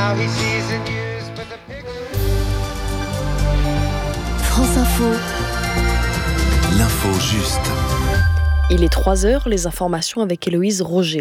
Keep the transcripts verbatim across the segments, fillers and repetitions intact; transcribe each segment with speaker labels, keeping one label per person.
Speaker 1: France Info.
Speaker 2: L'info juste.
Speaker 3: Il est trois heures, les informations avec Héloïse Roger.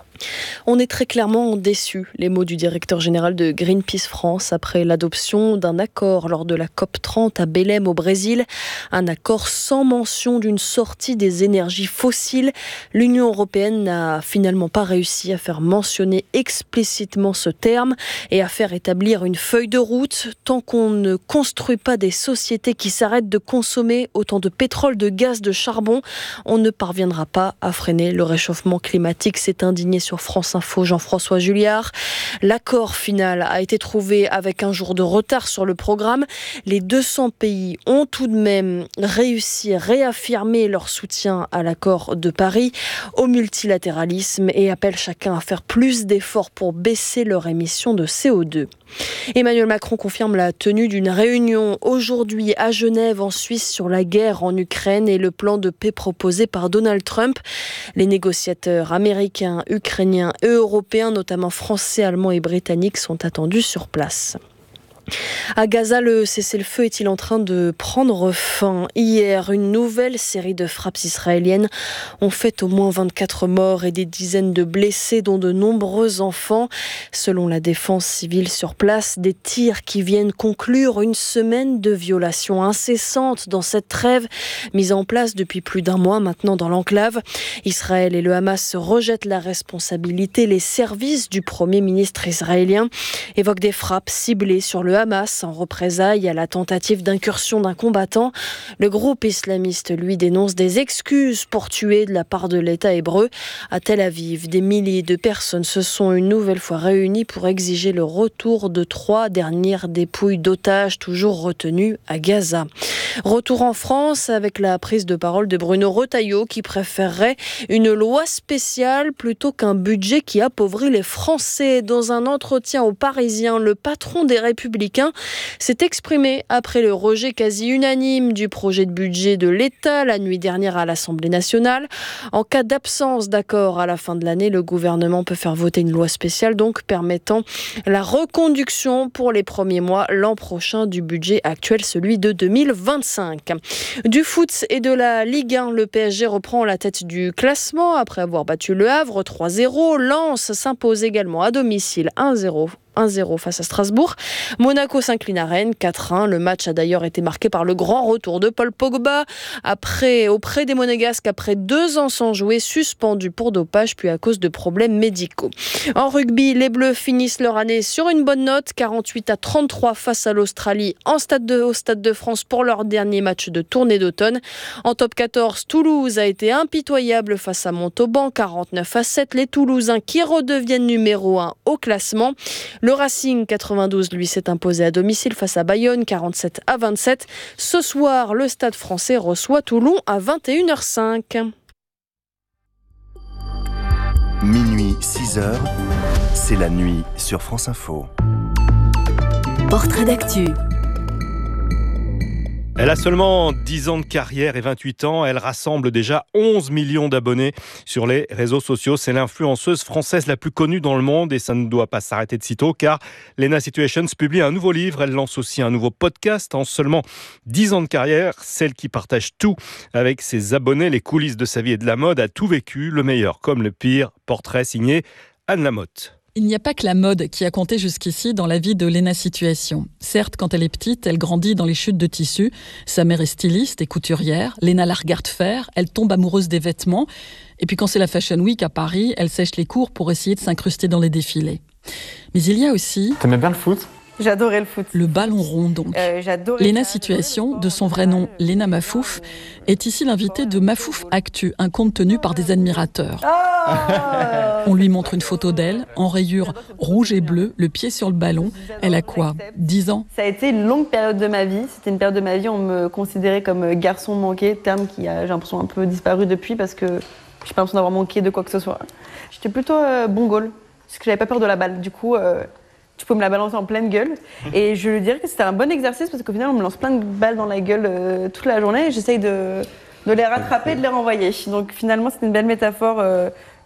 Speaker 3: On est très clairement déçus, les mots du directeur général de Greenpeace France après l'adoption d'un accord lors de la COP trente à Belém au Brésil. Un accord sans mention d'une sortie des énergies fossiles. L'Union européenne n'a finalement pas réussi à faire mentionner explicitement ce terme et à faire établir une feuille de route. Tant qu'on ne construit pas des sociétés qui s'arrêtent de consommer autant de pétrole, de gaz, de charbon, on ne parviendra pas à freiner le réchauffement climatique. C'est indigné sur France Info, Jean-François Julliard. L'accord final a été trouvé avec un jour de retard sur le programme. Les deux cents pays ont tout de même réussi à réaffirmer leur soutien à l'accord de Paris, au multilatéralisme et appellent chacun à faire plus d'efforts pour baisser leurs émissions de C O deux. Emmanuel Macron confirme la tenue d'une réunion aujourd'hui à Genève en Suisse sur la guerre en Ukraine et le plan de paix proposé par Donald Trump. Les négociateurs américains, ukrainiens et européens, notamment français, allemands et britanniques, sont attendus sur place. À Gaza, le cessez-le-feu est-il en train de prendre fin ? Hier, une nouvelle série de frappes israéliennes ont fait au moins vingt-quatre morts et des dizaines de blessés, dont de nombreux enfants. Selon la défense civile sur place, des tirs qui viennent conclure une semaine de violations incessantes dans cette trêve mise en place depuis plus d'un mois maintenant dans l'enclave. Israël et le Hamas rejettent la responsabilité. Les services du Premier ministre israélien évoquent des frappes ciblées sur le Hamas en représailles à la tentative d'incursion d'un combattant. Le groupe islamiste, lui, dénonce des excuses pour tuer de la part de l'État hébreu. À Tel Aviv, des milliers de personnes se sont une nouvelle fois réunies pour exiger le retour de trois dernières dépouilles d'otages toujours retenues à Gaza. Retour en France avec la prise de parole de Bruno Retailleau qui préférerait une loi spéciale plutôt qu'un budget qui appauvrit les Français. Dans un entretien aux Parisiens, le patron des Républicains s'est exprimé après le rejet quasi unanime du projet de budget de l'État la nuit dernière à l'Assemblée nationale. En cas d'absence d'accord à la fin de l'année, le gouvernement peut faire voter une loi spéciale donc permettant la reconduction pour les premiers mois l'an prochain du budget actuel, celui de deux mille vingt-cinq. Du foot et de la Ligue un, le P S G reprend la tête du classement après avoir battu Le Havre trois zéro. Lens s'impose également à domicile un zéro. un zéro face à Strasbourg. Monaco s'incline à Rennes quatre un. Le match a d'ailleurs été marqué par le grand retour de Paul Pogba après, auprès des Monégasques après deux ans sans jouer, suspendu pour dopage puis à cause de problèmes médicaux. En rugby, les Bleus finissent leur année sur une bonne note, quarante-huit à trente-trois face à l'Australie en stade de, au Stade de France pour leur dernier match de tournée d'automne. En top quatorze, Toulouse a été impitoyable face à Montauban, quarante-neuf à sept. Les Toulousains qui redeviennent numéro un au classement. Le Racing quatre-vingt-douze, lui, s'est imposé à domicile face à Bayonne, quarante-sept à vingt-sept. Ce soir, le Stade français reçoit Toulon à vingt et une heures cinq.
Speaker 2: Minuit, six heures, c'est la nuit sur France Info.
Speaker 1: Portrait d'actu.
Speaker 4: Elle a seulement dix ans de carrière et vingt-huit ans. Elle rassemble déjà onze millions d'abonnés sur les réseaux sociaux. C'est l'influenceuse française la plus connue dans le monde et ça ne doit pas s'arrêter de sitôt car Lena Situations publie un nouveau livre. Elle lance aussi un nouveau podcast. En seulement dix ans de carrière, celle qui partage tout avec ses abonnés, les coulisses de sa vie et de la mode, a tout vécu, le meilleur comme le pire. Portrait signé Anne Lamotte.
Speaker 5: Il n'y a pas que la mode qui a compté jusqu'ici dans la vie de Lena Situations. Certes, quand elle est petite, elle grandit dans les chutes de tissus. Sa mère est styliste et couturière. Lena la regarde faire. Elle tombe amoureuse des vêtements. Et puis quand c'est la Fashion Week à Paris, elle sèche les cours pour essayer de s'incruster dans les défilés. Mais il y a aussi...
Speaker 6: T'aimais bien le foot ?
Speaker 7: J'adorais le foot.
Speaker 5: Le ballon rond, donc. Euh, Lena Situations, de son vrai nom Lena Mafouf, est ici l'invitée de Mafouf Actu, un compte tenu par des admirateurs. Oh On lui montre une photo d'elle, en rayures rouge et bleu, le pied sur le ballon. Elle a quoi ? dix ans ?
Speaker 7: Ça a été une longue période de ma vie. C'était une période de ma vie où on me considérait comme garçon manqué, terme qui a, j'ai l'impression, un peu disparu depuis parce que j'ai pas l'impression d'avoir manqué de quoi que ce soit. J'étais plutôt euh, bon goal, parce que j'avais pas peur de la balle. Du coup... Euh, tu peux me la balancer en pleine gueule. Et je lui dirais que c'était un bon exercice parce qu'au final, on me lance plein de balles dans la gueule euh, toute la journée et j'essaye de, de les rattraper et de les renvoyer. Donc finalement, c'est une belle métaphore euh,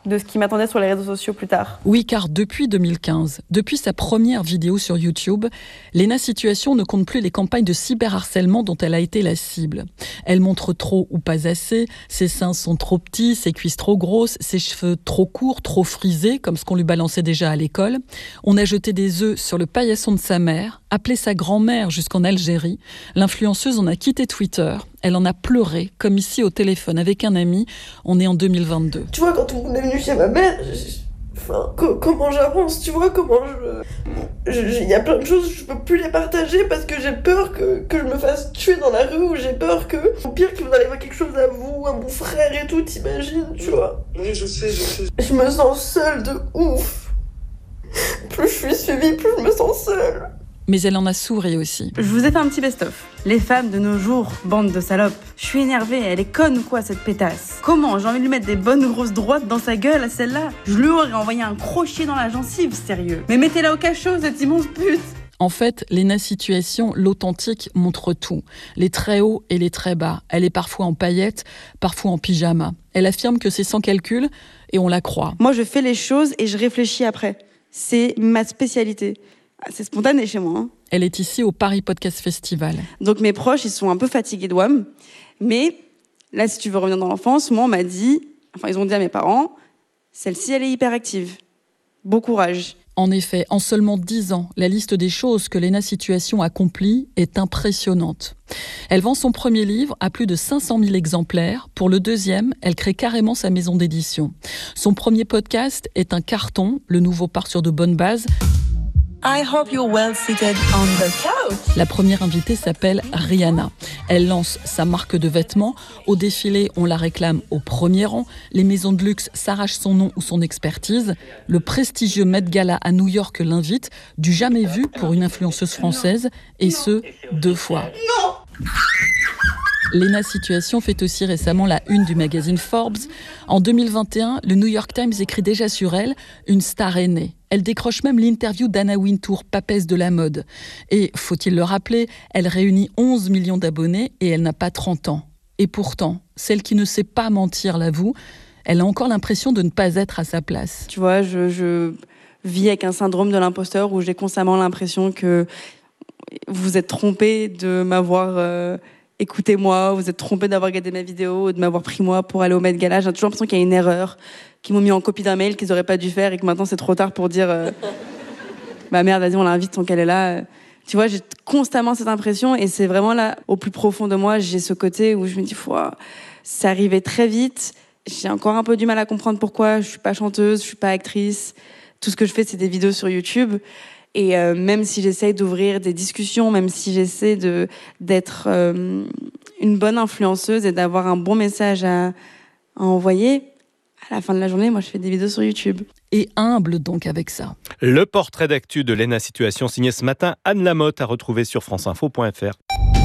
Speaker 7: de ce qui m'attendait sur les réseaux sociaux plus tard.
Speaker 5: Oui, car depuis deux mille quinze, depuis sa première vidéo sur YouTube, Léna Situation ne compte plus les campagnes de cyberharcèlement dont elle a été la cible. Elle montre trop ou pas assez, ses seins sont trop petits, ses cuisses trop grosses, ses cheveux trop courts, trop frisés, comme ce qu'on lui balançait déjà à l'école. On a jeté des œufs sur le paillasson de sa mère, appelé sa grand-mère jusqu'en Algérie. L'influenceuse en a quitté Twitter. Elle en a pleuré, comme ici au téléphone avec un ami. On est en deux mille vingt-deux.
Speaker 6: Tu vois, quand on est venu chez ma mère, je... enfin, co- comment j'avance, tu vois, comment je... Il y a plein de choses, je peux plus les partager parce que j'ai peur que, que je me fasse tuer dans la rue, ou j'ai peur que, au pire, qu'il vous arrive quelque chose à vous, à mon frère et tout, t'imagines, tu vois.
Speaker 8: Oui, je sais, je sais.
Speaker 6: Je me sens seule de ouf. Plus je suis suivie, plus je me sens seule.
Speaker 5: Mais elle en a souri aussi.
Speaker 9: Je vous ai fait un petit best-of. Les femmes de nos jours, bande de salopes. Je suis énervée, elle est conne ou quoi cette pétasse? Comment? J'ai envie de lui mettre des bonnes grosses droites dans sa gueule à celle-là. Je lui aurais envoyé un crochet dans la gencive, sérieux. Mais mettez-la au cachot, cette immense pute.
Speaker 5: En fait, Léna Situation, l'authentique, montre tout. Les très hauts et les très bas. Elle est parfois en paillettes, parfois en pyjama. Elle affirme que c'est sans calcul et on la croit.
Speaker 9: Moi, je fais les choses et je réfléchis après. C'est ma spécialité. C'est spontané chez moi. Hein.
Speaker 5: Elle est ici au Paris Podcast Festival.
Speaker 9: Donc mes proches, ils sont un peu fatigués de W A M. Mais là, si tu veux revenir dans l'enfance, moi, on m'a dit, enfin, ils ont dit à mes parents, celle-ci, elle est hyperactive. Bon courage.
Speaker 5: En effet, en seulement dix ans, la liste des choses que Léna Situation accomplit est impressionnante. Elle vend son premier livre à plus de cinq cent mille exemplaires. Pour le deuxième, elle crée carrément sa maison d'édition. Son premier podcast est un carton. Le nouveau part sur de bonnes bases.
Speaker 10: I hope you're well seated on the couch.
Speaker 5: La première invitée s'appelle Rihanna. Elle lance sa marque de vêtements. Au défilé, on la réclame au premier rang. Les maisons de luxe s'arrachent son nom ou son expertise. Le prestigieux Met Gala à New York l'invite, du jamais vu pour une influenceuse française, et ce, deux fois.
Speaker 6: Non.
Speaker 5: Léna Situation fait aussi récemment la une du magazine Forbes. En deux mille vingt et un, le New York Times écrit déjà sur elle « Une star est née ». Elle décroche même l'interview d'Anna Wintour, papesse de la mode. Et, faut-il le rappeler, elle réunit onze millions d'abonnés et elle n'a pas trente ans. Et pourtant, celle qui ne sait pas mentir l'avoue, elle a encore l'impression de ne pas être à sa place.
Speaker 9: Tu vois, je, je vis avec un syndrome de l'imposteur où j'ai constamment l'impression que vous êtes trompé de m'avoir... Euh, écoutez-moi, vous êtes trompé d'avoir regardé ma vidéo, de m'avoir pris moi pour aller au Met Gala. J'ai toujours l'impression qu'il y a une erreur, qu'ils m'ont mis en copie d'un mail qu'ils n'auraient pas dû faire et que maintenant c'est trop tard pour dire euh, bah merde, vas-y, on l'invite tant qu'elle est là. Tu vois, j'ai constamment cette impression et c'est vraiment là, au plus profond de moi, j'ai ce côté où je me dis, Fouah, ça arrivait très vite. J'ai encore un peu du mal à comprendre pourquoi. Je suis pas chanteuse, je suis pas actrice. Tout ce que je fais, c'est des vidéos sur YouTube. Et euh, même si j'essaye d'ouvrir des discussions, même si j'essaie de, d'être euh, une bonne influenceuse et d'avoir un bon message à, à envoyer, à la fin de la journée, moi, je fais des vidéos sur YouTube.
Speaker 5: Et humble donc avec ça.
Speaker 4: Le portrait d'actu de Léna Situation signé ce matin Anne Lamotte à retrouver sur franceinfo point fr.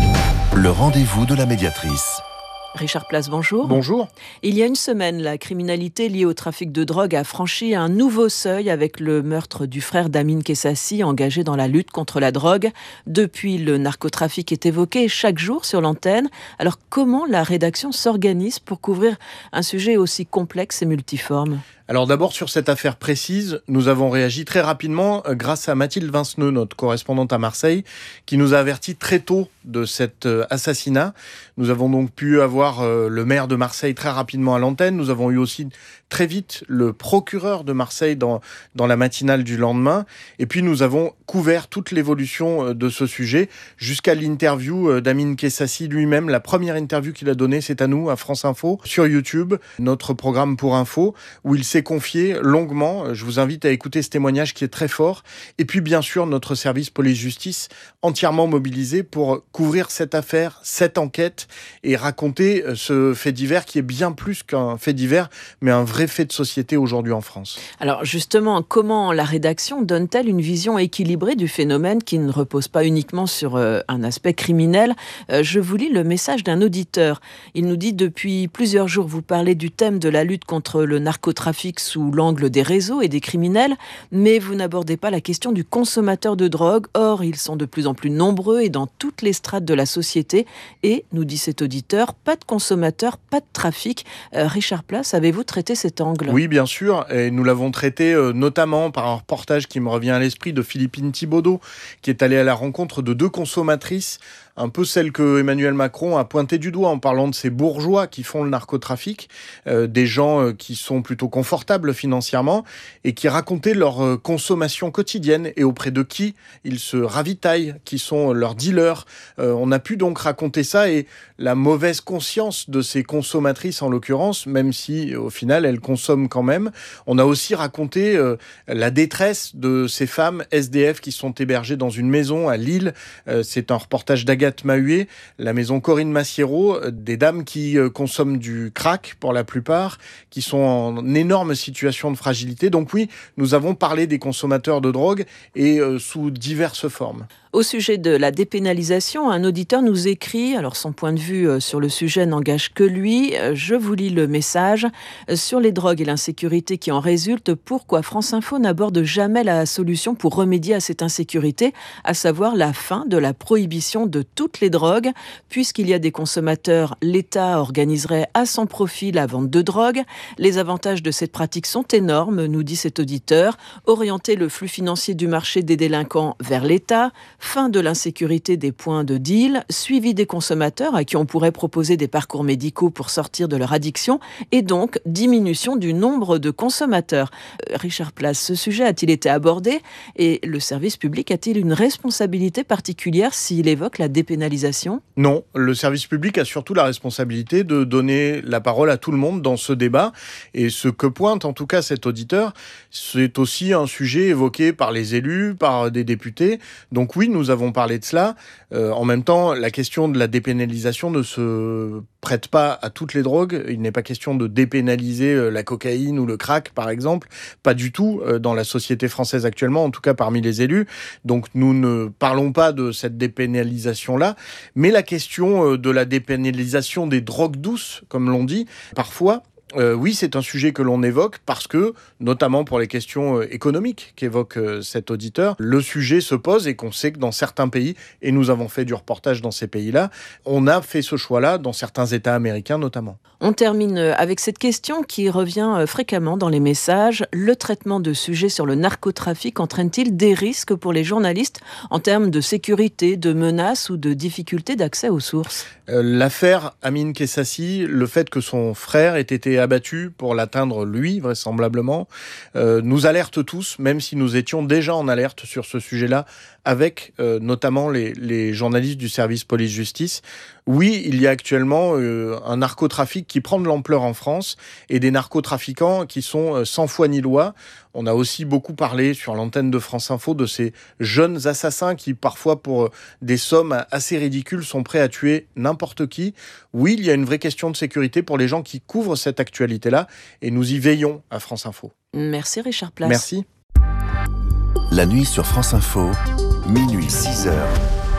Speaker 2: Le rendez-vous de la médiatrice.
Speaker 11: Richard Place, bonjour.
Speaker 4: Bonjour.
Speaker 11: Il y a une semaine, la criminalité liée au trafic de drogue a franchi un nouveau seuil avec le meurtre du frère d'Amine Kessassi, engagé dans la lutte contre la drogue. Depuis, le narcotrafic est évoqué chaque jour sur l'antenne. Alors, comment la rédaction s'organise pour couvrir un sujet aussi complexe et multiforme ?
Speaker 12: Alors d'abord, sur cette affaire précise, nous avons réagi très rapidement grâce à Mathilde Vinceneux, notre correspondante à Marseille, qui nous a averti très tôt de cet assassinat. Nous avons donc pu avoir le maire de Marseille très rapidement à l'antenne. Nous avons eu aussi très vite le procureur de Marseille dans, dans la matinale du lendemain. Et puis nous avons couvert toute l'évolution de ce sujet jusqu'à l'interview d'Amine Kessassi lui-même. La première interview qu'il a donnée, c'est à nous, à France Info, sur YouTube, notre programme pour info, où il s'est confié longuement. Je vous invite à écouter ce témoignage qui est très fort. Et puis bien sûr, notre service police-justice entièrement mobilisé pour couvrir cette affaire, cette enquête et raconter ce fait divers qui est bien plus qu'un fait divers, mais un vrai fait de société aujourd'hui en France.
Speaker 11: Alors justement, comment la rédaction donne-t-elle une vision équilibrée du phénomène qui ne repose pas uniquement sur euh, un aspect criminel ? euh, Je vous lis le message d'un auditeur. Il nous dit « Depuis plusieurs jours, vous parlez du thème de la lutte contre le narcotrafic narcotrafic sous l'angle des réseaux et des criminels, mais vous n'abordez pas la question du consommateur de drogue. Or, ils sont de plus en plus nombreux et dans toutes les strates de la société. Et, nous dit cet auditeur, pas de consommateurs, pas de trafic. Euh, Richard Place, avez-vous traité cet angle ?
Speaker 12: Oui, bien sûr. Et nous l'avons traité euh, notamment par un reportage qui me revient à l'esprit de Philippine Thibaudot, qui est allée à la rencontre de deux consommatrices, un peu celle que Emmanuel Macron a pointé du doigt en parlant de ces bourgeois qui font le narcotrafic, euh, des gens euh, qui sont plutôt confortables financièrement et qui racontaient leur euh, consommation quotidienne et auprès de qui ils se ravitaillent, qui sont leurs dealers. Euh, on a pu donc raconter ça et la mauvaise conscience de ces consommatrices en l'occurrence, même si au final elles consomment quand même. On a aussi raconté euh, la détresse de ces femmes S D F qui sont hébergées dans une maison à Lille. Euh, c'est un reportage d'Agathe Mahuet, la maison Corinne Massiero, des dames qui euh, consomment du crack pour la plupart, qui sont en énorme situation de fragilité. Donc oui, nous avons parlé des consommateurs de drogue et euh, sous diverses formes.
Speaker 11: Au sujet de la dépénalisation, un auditeur nous écrit, alors son point de vue sur le sujet n'engage que lui, je vous lis le message. Sur les drogues et l'insécurité qui en résultent, pourquoi France Info n'aborde jamais la solution pour remédier à cette insécurité, à savoir la fin de la prohibition de toutes les drogues. Puisqu'il y a des consommateurs, l'État organiserait à son profit la vente de drogue. Les avantages de cette pratique sont énormes, nous dit cet auditeur. Orienter le flux financier du marché des délinquants vers l'État, fin de l'insécurité des points de deal, suivi des consommateurs à qui on pourrait proposer des parcours médicaux pour sortir de leur addiction et donc diminution du nombre de consommateurs. Euh, Richard Place, ce sujet a-t-il été abordé et le service public a-t-il une responsabilité particulière s'il évoque la dépénalisation ?
Speaker 12: Non, le service public a surtout la responsabilité de donner la parole à tout le monde dans ce débat et ce que pointe en tout cas cet auditeur, c'est aussi un sujet évoqué par les élus, par des députés. Donc oui, nous avons parlé de cela. Euh, en même temps, la question de la dépénalisation ne se prête pas à toutes les drogues. Il n'est pas question de dépénaliser euh, la cocaïne ou le crack, par exemple. Pas du tout euh, dans la société française actuellement, en tout cas parmi les élus. Donc nous ne parlons pas de cette dépénalisation-là. Mais la question euh, de la dépénalisation des drogues douces, comme l'on dit, parfois, Euh, oui, c'est un sujet que l'on évoque parce que, notamment pour les questions euh, économiques qu'évoque euh, cet auditeur, le sujet se pose et qu'on sait que dans certains pays, et nous avons fait du reportage dans ces pays-là, on a fait ce choix-là dans certains États américains notamment.
Speaker 11: On termine avec cette question qui revient fréquemment dans les messages. Le traitement de sujets sur le narcotrafic entraîne-t-il des risques pour les journalistes en termes de sécurité, de menaces ou de difficultés d'accès aux sources ?
Speaker 12: euh, L'affaire Amin Kessassi, le fait que son frère ait été abattu pour l'atteindre lui, vraisemblablement, euh, nous alerte tous, même si nous étions déjà en alerte sur ce sujet-là, avec euh, notamment les, les journalistes du service police-justice. Oui, il y a actuellement euh, un narcotrafic qui prend de l'ampleur en France et des narcotrafiquants qui sont euh, sans foi ni loi. On a aussi beaucoup parlé sur l'antenne de France Info de ces jeunes assassins qui, parfois, pour euh, des sommes assez ridicules, sont prêts à tuer n'importe qui. Oui, il y a une vraie question de sécurité pour les gens qui couvrent cette actualité-là et nous y veillons à France Info.
Speaker 11: Merci Richard Place.
Speaker 12: Merci.
Speaker 2: La nuit sur France Info, minuit six heures.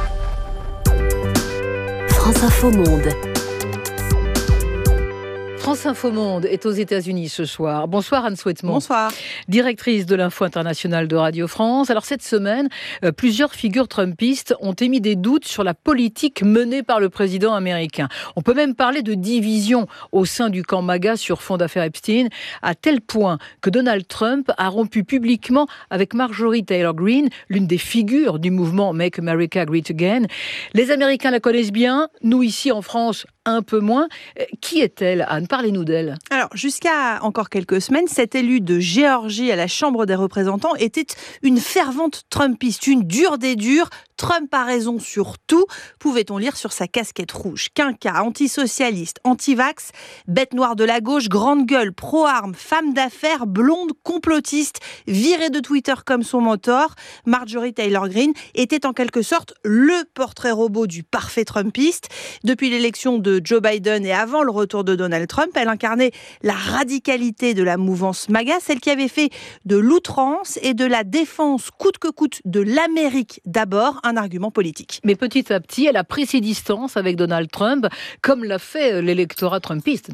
Speaker 1: France Info Monde.
Speaker 8: France Info Monde est aux États-Unis ce soir. Bonsoir Anne Souhaitement.
Speaker 9: Bonsoir.
Speaker 8: Directrice de l'Info internationale de Radio France. Alors cette semaine, euh, plusieurs figures trumpistes ont émis des doutes sur la politique menée par le président américain. On peut même parler de division au sein du camp MAGA sur fond d'affaires Epstein, à tel point que Donald Trump a rompu publiquement avec Marjorie Taylor Greene, l'une des figures du mouvement Make America Great Again. Les Américains la connaissent bien, nous ici en France un peu moins. Qui est-elle, Anne ? Parlez-nous d'elle.
Speaker 13: Alors, jusqu'à encore quelques semaines, cette élue de Géorgie à la Chambre des représentants était une fervente Trumpiste, une dure des dures. Trump a raison sur tout, pouvait-on lire sur sa casquette rouge. Quinca, antisocialiste, anti-vax, bête noire de la gauche, grande gueule, pro-armes, femme d'affaires, blonde, complotiste, virée de Twitter comme son mentor, Marjorie Taylor Greene était en quelque sorte le portrait robot du parfait Trumpiste. Depuis l'élection de Joe Biden et avant le retour de Donald Trump, elle incarnait la radicalité de la mouvance MAGA, celle qui avait fait de l'outrance et de la défense coûte que coûte de l'Amérique d'abord un argument politique.
Speaker 8: Mais petit à petit, elle a pris ses distances avec Donald Trump, comme l'a fait l'électorat trumpiste d'ailleurs.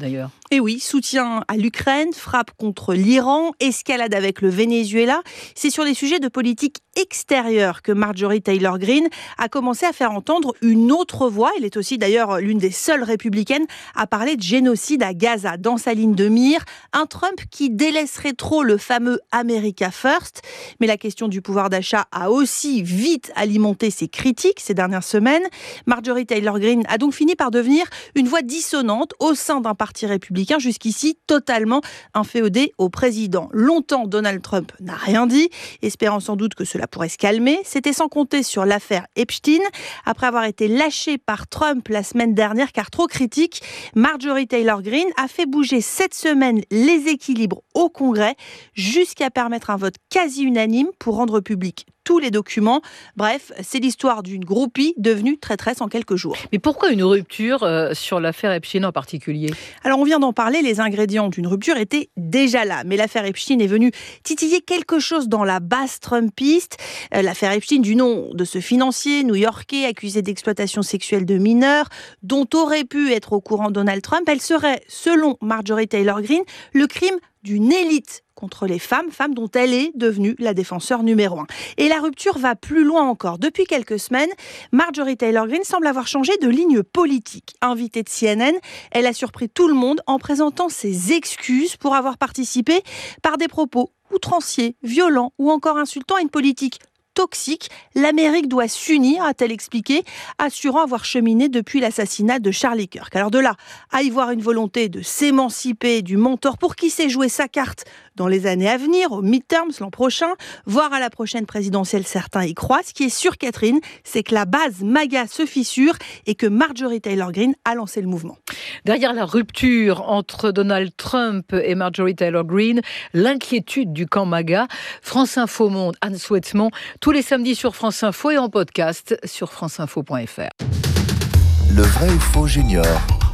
Speaker 13: Et oui, soutien à l'Ukraine, frappe contre l'Iran, escalade avec le Venezuela. C'est sur les sujets de politique extérieure que Marjorie Taylor Greene a commencé à faire entendre une autre voix. Elle est aussi d'ailleurs l'une des seules républicaines à parler de génocide à Gaza. Dans sa ligne de mire, un Trump qui délaisserait trop le fameux America First. Mais la question du pouvoir d'achat a aussi vite alimenté ses critiques ces dernières semaines. Marjorie Taylor Greene a donc fini par devenir une voix dissonante au sein d'un parti républicain jusqu'ici totalement inféodé au président. Longtemps, Donald Trump n'a rien dit, espérant sans doute que cela pourrait se calmer. C'était sans compter sur l'affaire Epstein. Après avoir été lâché par Trump la semaine dernière car trop critique, Marjorie Taylor Greene a fait bouger cette semaine les équilibres au Congrès jusqu'à permettre un vote quasi unanime pour rendre public tous les documents. Bref, c'est l'histoire d'une groupie devenue traîtresse en quelques jours.
Speaker 8: Mais pourquoi une rupture euh, sur l'affaire Epstein en particulier ?
Speaker 13: Alors on vient d'en parler, les ingrédients d'une rupture étaient déjà là. Mais l'affaire Epstein est venue titiller quelque chose dans la base trumpiste. Euh, l'affaire Epstein, du nom de ce financier new-yorkais accusé d'exploitation sexuelle de mineurs, dont aurait pu être au courant Donald Trump, elle serait, selon Marjorie Taylor Greene, le crime d'une élite contre les femmes, femmes dont elle est devenue la défenseur numéro un. Et la rupture va plus loin encore. Depuis quelques semaines, Marjorie Taylor Greene semble avoir changé de ligne politique. Invitée de C N N, elle a surpris tout le monde en présentant ses excuses pour avoir participé par des propos outranciers, violents ou encore insultants à une politique toxique. L'Amérique doit s'unir, a-t-elle expliqué, assurant avoir cheminé depuis l'assassinat de Charlie Kirk. Alors de là à y voir une volonté de s'émanciper du mentor pour qui sait jouer sa carte dans les années à venir, au midterms l'an prochain, voire à la prochaine présidentielle, certains y croient. Ce qui est sûr, Catherine, c'est que la base MAGA se fissure et que Marjorie Taylor Greene a lancé le mouvement.
Speaker 8: Derrière la rupture entre Donald Trump et Marjorie Taylor Greene, l'inquiétude du camp MAGA. France Info Monde, Anne Souhaitemont, tous les samedis sur France Info et en podcast sur franceinfo point f r.
Speaker 2: Le vrai ou faux junior.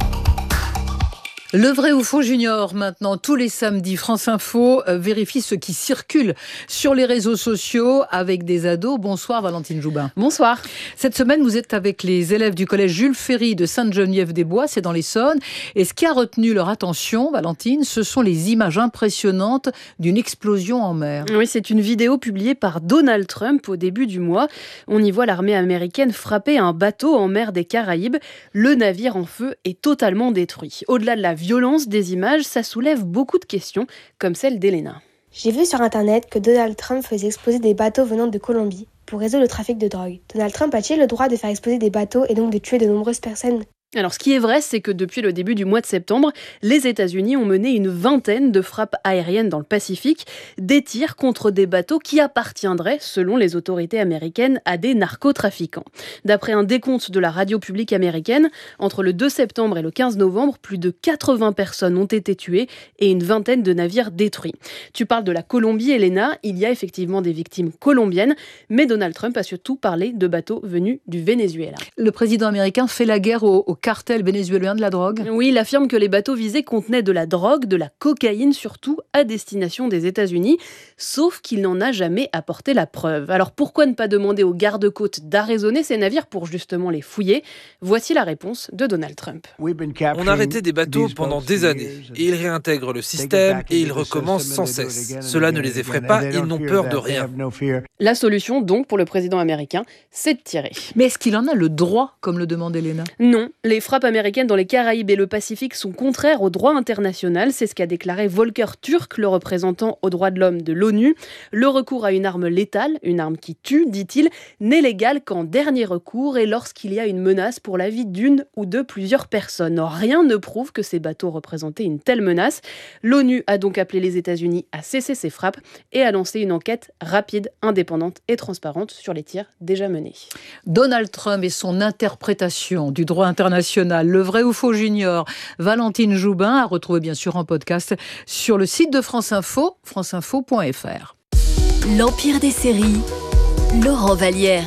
Speaker 8: Le vrai ou faux junior, maintenant, tous les samedis, France Info euh, vérifie ce qui circule sur les réseaux sociaux avec des ados. Bonsoir Valentine Joubin.
Speaker 3: Bonsoir.
Speaker 8: Cette semaine, vous êtes avec les élèves du collège Jules Ferry de Sainte-Geneviève-des-Bois, c'est dans l'Essonne. Et ce qui a retenu leur attention, Valentine, ce sont les images impressionnantes d'une explosion en mer.
Speaker 3: Oui, c'est une vidéo publiée par Donald Trump au début du mois. On y voit l'armée américaine frapper un bateau en mer des Caraïbes. Le navire en feu est totalement détruit. Au-delà de la violence des images, ça soulève beaucoup de questions, comme celle d'Elena.
Speaker 14: J'ai vu sur internet que Donald Trump faisait exploser des bateaux venant de Colombie pour résoudre le trafic de drogue. Donald Trump a-t-il le droit de faire exploser des bateaux et donc de tuer de nombreuses personnes ?
Speaker 3: Alors, ce qui est vrai, c'est que depuis le début du mois de septembre, les États-Unis ont mené une vingtaine de frappes aériennes dans le Pacifique, des tirs contre des bateaux qui appartiendraient, selon les autorités américaines, à des narcotrafiquants. D'après un décompte de la radio publique américaine, entre le deux septembre et le quinze novembre, plus de quatre-vingts personnes ont été tuées et une vingtaine de navires détruits. Tu parles de la Colombie, Elena, il y a effectivement des victimes colombiennes, mais Donald Trump a surtout parlé de bateaux venus du Venezuela.
Speaker 8: Le président américain fait la guerre au, au cartel vénézuélien de la drogue ?
Speaker 3: Oui, il affirme que les bateaux visés contenaient de la drogue, de la cocaïne surtout, à destination des États-Unis, sauf qu'il n'en a jamais apporté la preuve. Alors pourquoi ne pas demander aux gardes-côtes d'arraisonner ces navires pour justement les fouiller ? Voici la réponse de Donald Trump.
Speaker 15: On a arrêté des bateaux pendant des années, et ils réintègrent le système et ils recommencent sans cesse. Cela ne les effraie pas, ils n'ont peur de rien.
Speaker 3: La solution donc pour le président américain, c'est de tirer.
Speaker 8: Mais est-ce qu'il en a le droit, comme le demande Elena ?
Speaker 3: Non. Les frappes américaines dans les Caraïbes et le Pacifique sont contraires au droit international. C'est ce qu'a déclaré Volker Turk, le représentant aux droits de l'homme de l'ONU. Le recours à une arme létale, une arme qui tue, dit-il, n'est légal qu'en dernier recours et lorsqu'il y a une menace pour la vie d'une ou de plusieurs personnes. Or, rien ne prouve que ces bateaux représentaient une telle menace. L'ONU a donc appelé les États-Unis à cesser ces frappes et à lancer une enquête rapide, indépendante et transparente sur les tirs déjà menés.
Speaker 8: Donald Trump et son interprétation du droit international. Le vrai ou faux junior, Valentine Joubin, à retrouver bien sûr en podcast sur le site de France Info, franceinfo point f r.
Speaker 1: L'Empire des séries, Laurent Vallière.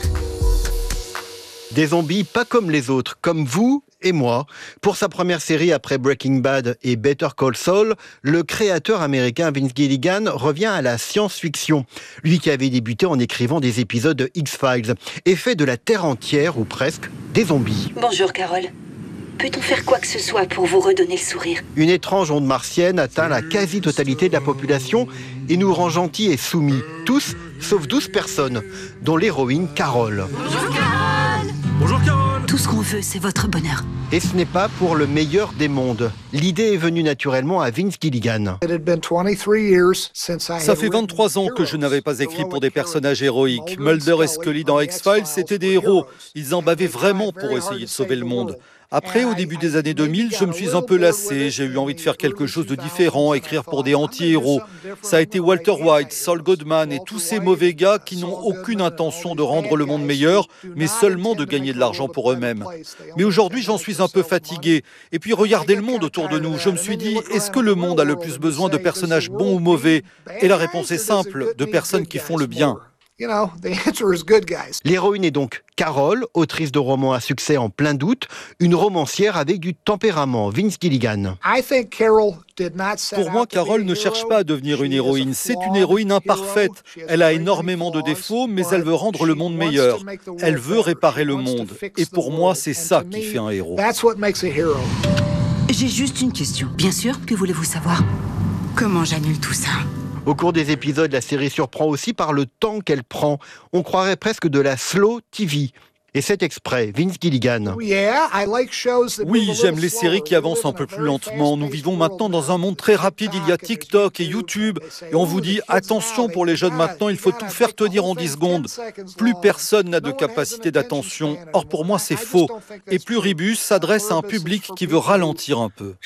Speaker 16: Des zombies pas comme les autres, comme vous et moi. Pour sa première série après Breaking Bad et Better Call Saul, le créateur américain Vince Gilligan revient à la science-fiction. Lui qui avait débuté en écrivant des épisodes de X-Files et fait de la Terre entière, ou presque, des zombies.
Speaker 17: Bonjour Carole. Peut-on faire quoi que ce soit pour vous redonner le sourire?
Speaker 16: Une étrange onde martienne atteint la quasi-totalité de la population et nous rend gentils et soumis. Tous, sauf douze personnes, dont l'héroïne Carole.
Speaker 17: Bonjour Carole.
Speaker 15: Bonjour Carole.
Speaker 17: Tout ce qu'on veut, c'est votre bonheur.
Speaker 16: Et ce n'est pas pour le meilleur des mondes. L'idée est venue naturellement à Vince Gilligan.
Speaker 18: Ça fait vingt-trois ans que je n'avais pas écrit pour des personnages héroïques. Mulder et Scully dans X-Files, c'était des héros. Ils en bavaient vraiment pour essayer de sauver le monde. Après, au début des années deux mille, je me suis un peu lassé. J'ai eu envie de faire quelque chose de différent, écrire pour des anti-héros. Ça a été Walter White, Saul Goodman et tous ces mauvais gars qui n'ont aucune intention de rendre le monde meilleur, mais seulement de gagner de l'argent pour eux-mêmes. Mais aujourd'hui, j'en suis un peu fatigué. Et puis, regardez le monde autour de nous. Je me suis dit, est-ce que le monde a le plus besoin de personnages bons ou mauvais? Et la réponse est simple, de personnes qui font le bien.
Speaker 16: L'héroïne est donc Carole, autrice de romans à succès en plein doute, une romancière avec du tempérament. Vince Gilligan.
Speaker 18: Pour moi, Carole ne cherche pas à devenir une héroïne. C'est une héroïne imparfaite. Elle a énormément de défauts, mais elle veut rendre le monde meilleur. Elle veut réparer le monde. Et pour moi, c'est ça qui fait un héros.
Speaker 17: J'ai juste une question. Bien sûr, que voulez-vous savoir? Comment j'annule tout ça?
Speaker 16: Au cours des épisodes, la série surprend aussi par le temps qu'elle prend. On croirait presque de la slow T V. Et c'est exprès, Vince Gilligan.
Speaker 18: Oui, j'aime les séries qui avancent un peu plus lentement. Nous vivons maintenant dans un monde très rapide. Il y a TikTok et YouTube. Et on vous dit, attention pour les jeunes maintenant, il faut tout faire tenir en dix secondes. Plus personne n'a de capacité d'attention. Or, pour moi, c'est faux. Et Pluribus s'adresse à un public qui veut ralentir un peu.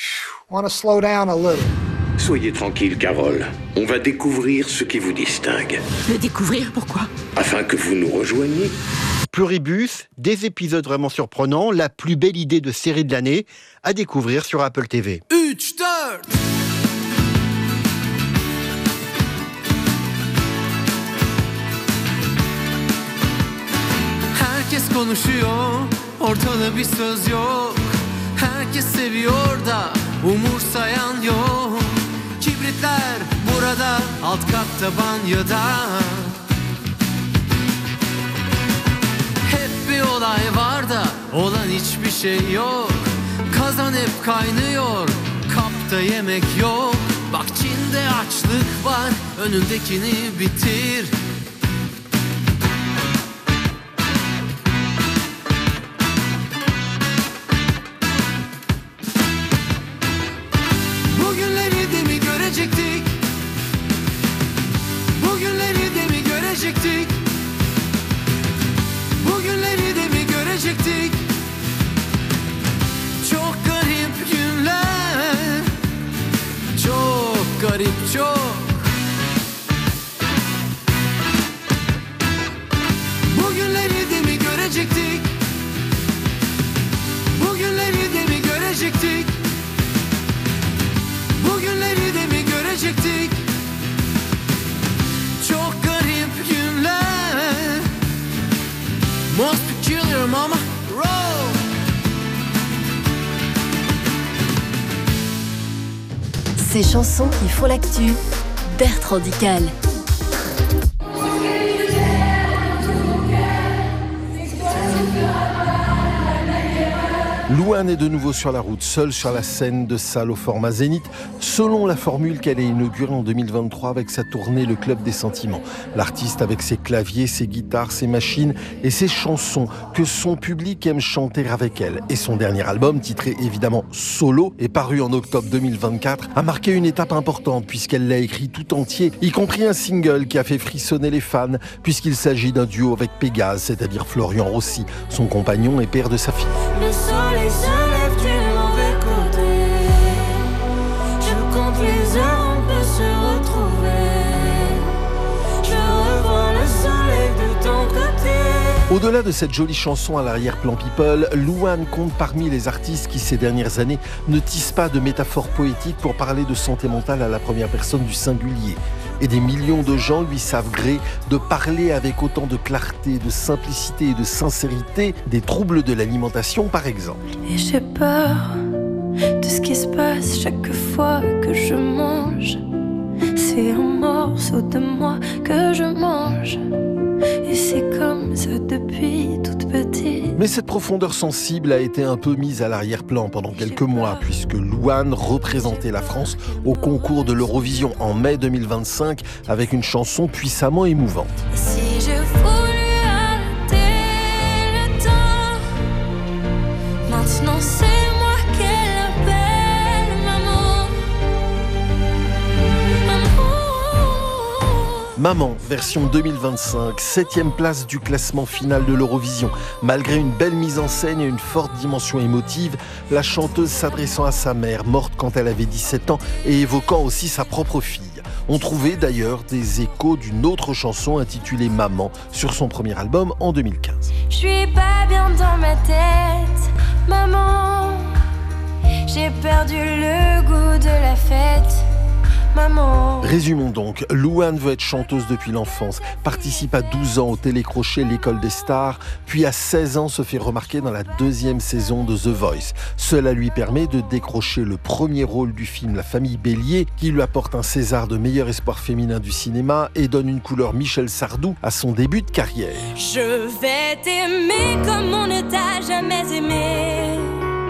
Speaker 19: Soyez tranquille, Carole. On va découvrir ce qui vous distingue.
Speaker 17: Le découvrir, pourquoi?
Speaker 19: Afin que vous nous rejoigniez.
Speaker 16: Pluribus, des épisodes vraiment surprenants, la plus belle idée de série de l'année, à découvrir sur Apple T V.
Speaker 20: Herkes konuşuyor, ortada bir söz yok. Herkes seviyor da umursayan yok. Kibritler burada, alt katta banyoda. Hep bir olay var da olan hiçbir şey yok. Kazan hep kaynıyor, kapta yemek yok. Bak Çin'de açlık var, önündekini bitir. Bugünleri de mi görecektik? Bugünleri de mi görecektik? Bugünleri de mi görecektik? Çok garip günler. Çok garip, çok. Bugünleri de mi görecektik? Bugünleri de mi görecektik? Bugünleri de mi görecektik? Çok garip günler. Most peculiar mama, roll.
Speaker 1: Ces chansons qui font l'actu, Bertrand Dical.
Speaker 21: Louane est de nouveau sur la route, seule sur la scène de salle au format Zénith, selon la formule qu'elle a inaugurée en deux mille vingt-trois avec sa tournée Le Club des Sentiments. L'artiste avec ses claviers, ses guitares, ses machines et ses chansons que son public aime chanter avec elle. Et son dernier album, titré évidemment Solo, et paru en octobre deux mille vingt-quatre, a marqué une étape importante puisqu'elle l'a écrit tout entier, y compris un single qui a fait frissonner les fans puisqu'il s'agit d'un duo avec Pégase, c'est-à-dire Florian Rossi, son compagnon et père de sa fille.
Speaker 20: Le soleil se lève du mauvais côté. Je compte les heures, on peut se retrouver. Je revois le soleil de ton côté.
Speaker 21: Au-delà de cette jolie chanson à l'arrière-plan people, Louane compte parmi les artistes qui, ces dernières années, ne tissent pas de métaphores poétiques pour parler de santé mentale à la première personne du singulier. Et des millions de gens lui savent gré de parler avec autant de clarté, de simplicité et de sincérité des troubles de l'alimentation, par exemple.
Speaker 20: Et j'ai peur de ce qui se passe chaque fois que je mange. C'est un morceau de moi que je mange. Et c'est comme ça depuis toute petite.
Speaker 21: Mais cette profondeur sensible a été un peu mise à l'arrière-plan pendant quelques mois, puisque Louane représentait la France au concours de l'Eurovision en mai deux mille vingt-cinq avec une chanson puissamment émouvante.
Speaker 20: Si je voulais arrêter le temps, maintenant c'est moi qu'elle appelle maman.
Speaker 21: Maman, version deux mille vingt-cinq, septième place du classement final de l'Eurovision. Malgré une belle mise en scène et une forte dimension émotive, la chanteuse s'adressant à sa mère, morte quand elle avait dix-sept ans, et évoquant aussi sa propre fille. On trouvait d'ailleurs des échos d'une autre chanson intitulée Maman sur son premier album en deux mille quinze.
Speaker 20: Je suis pas bien dans ma tête, maman. J'ai perdu le goût de la fête. Maman.
Speaker 21: Résumons donc, Louane veut être chanteuse depuis l'enfance, participe à douze ans au télécrochet L'école des stars, puis à seize ans se fait remarquer dans la deuxième saison de The Voice. Cela lui permet de décrocher le premier rôle du film La famille Bélier, qui lui apporte un César de meilleur espoir féminin du cinéma et donne une couleur Michel Sardou à son début de carrière.
Speaker 20: Je vais t'aimer comme on ne t'a jamais aimé.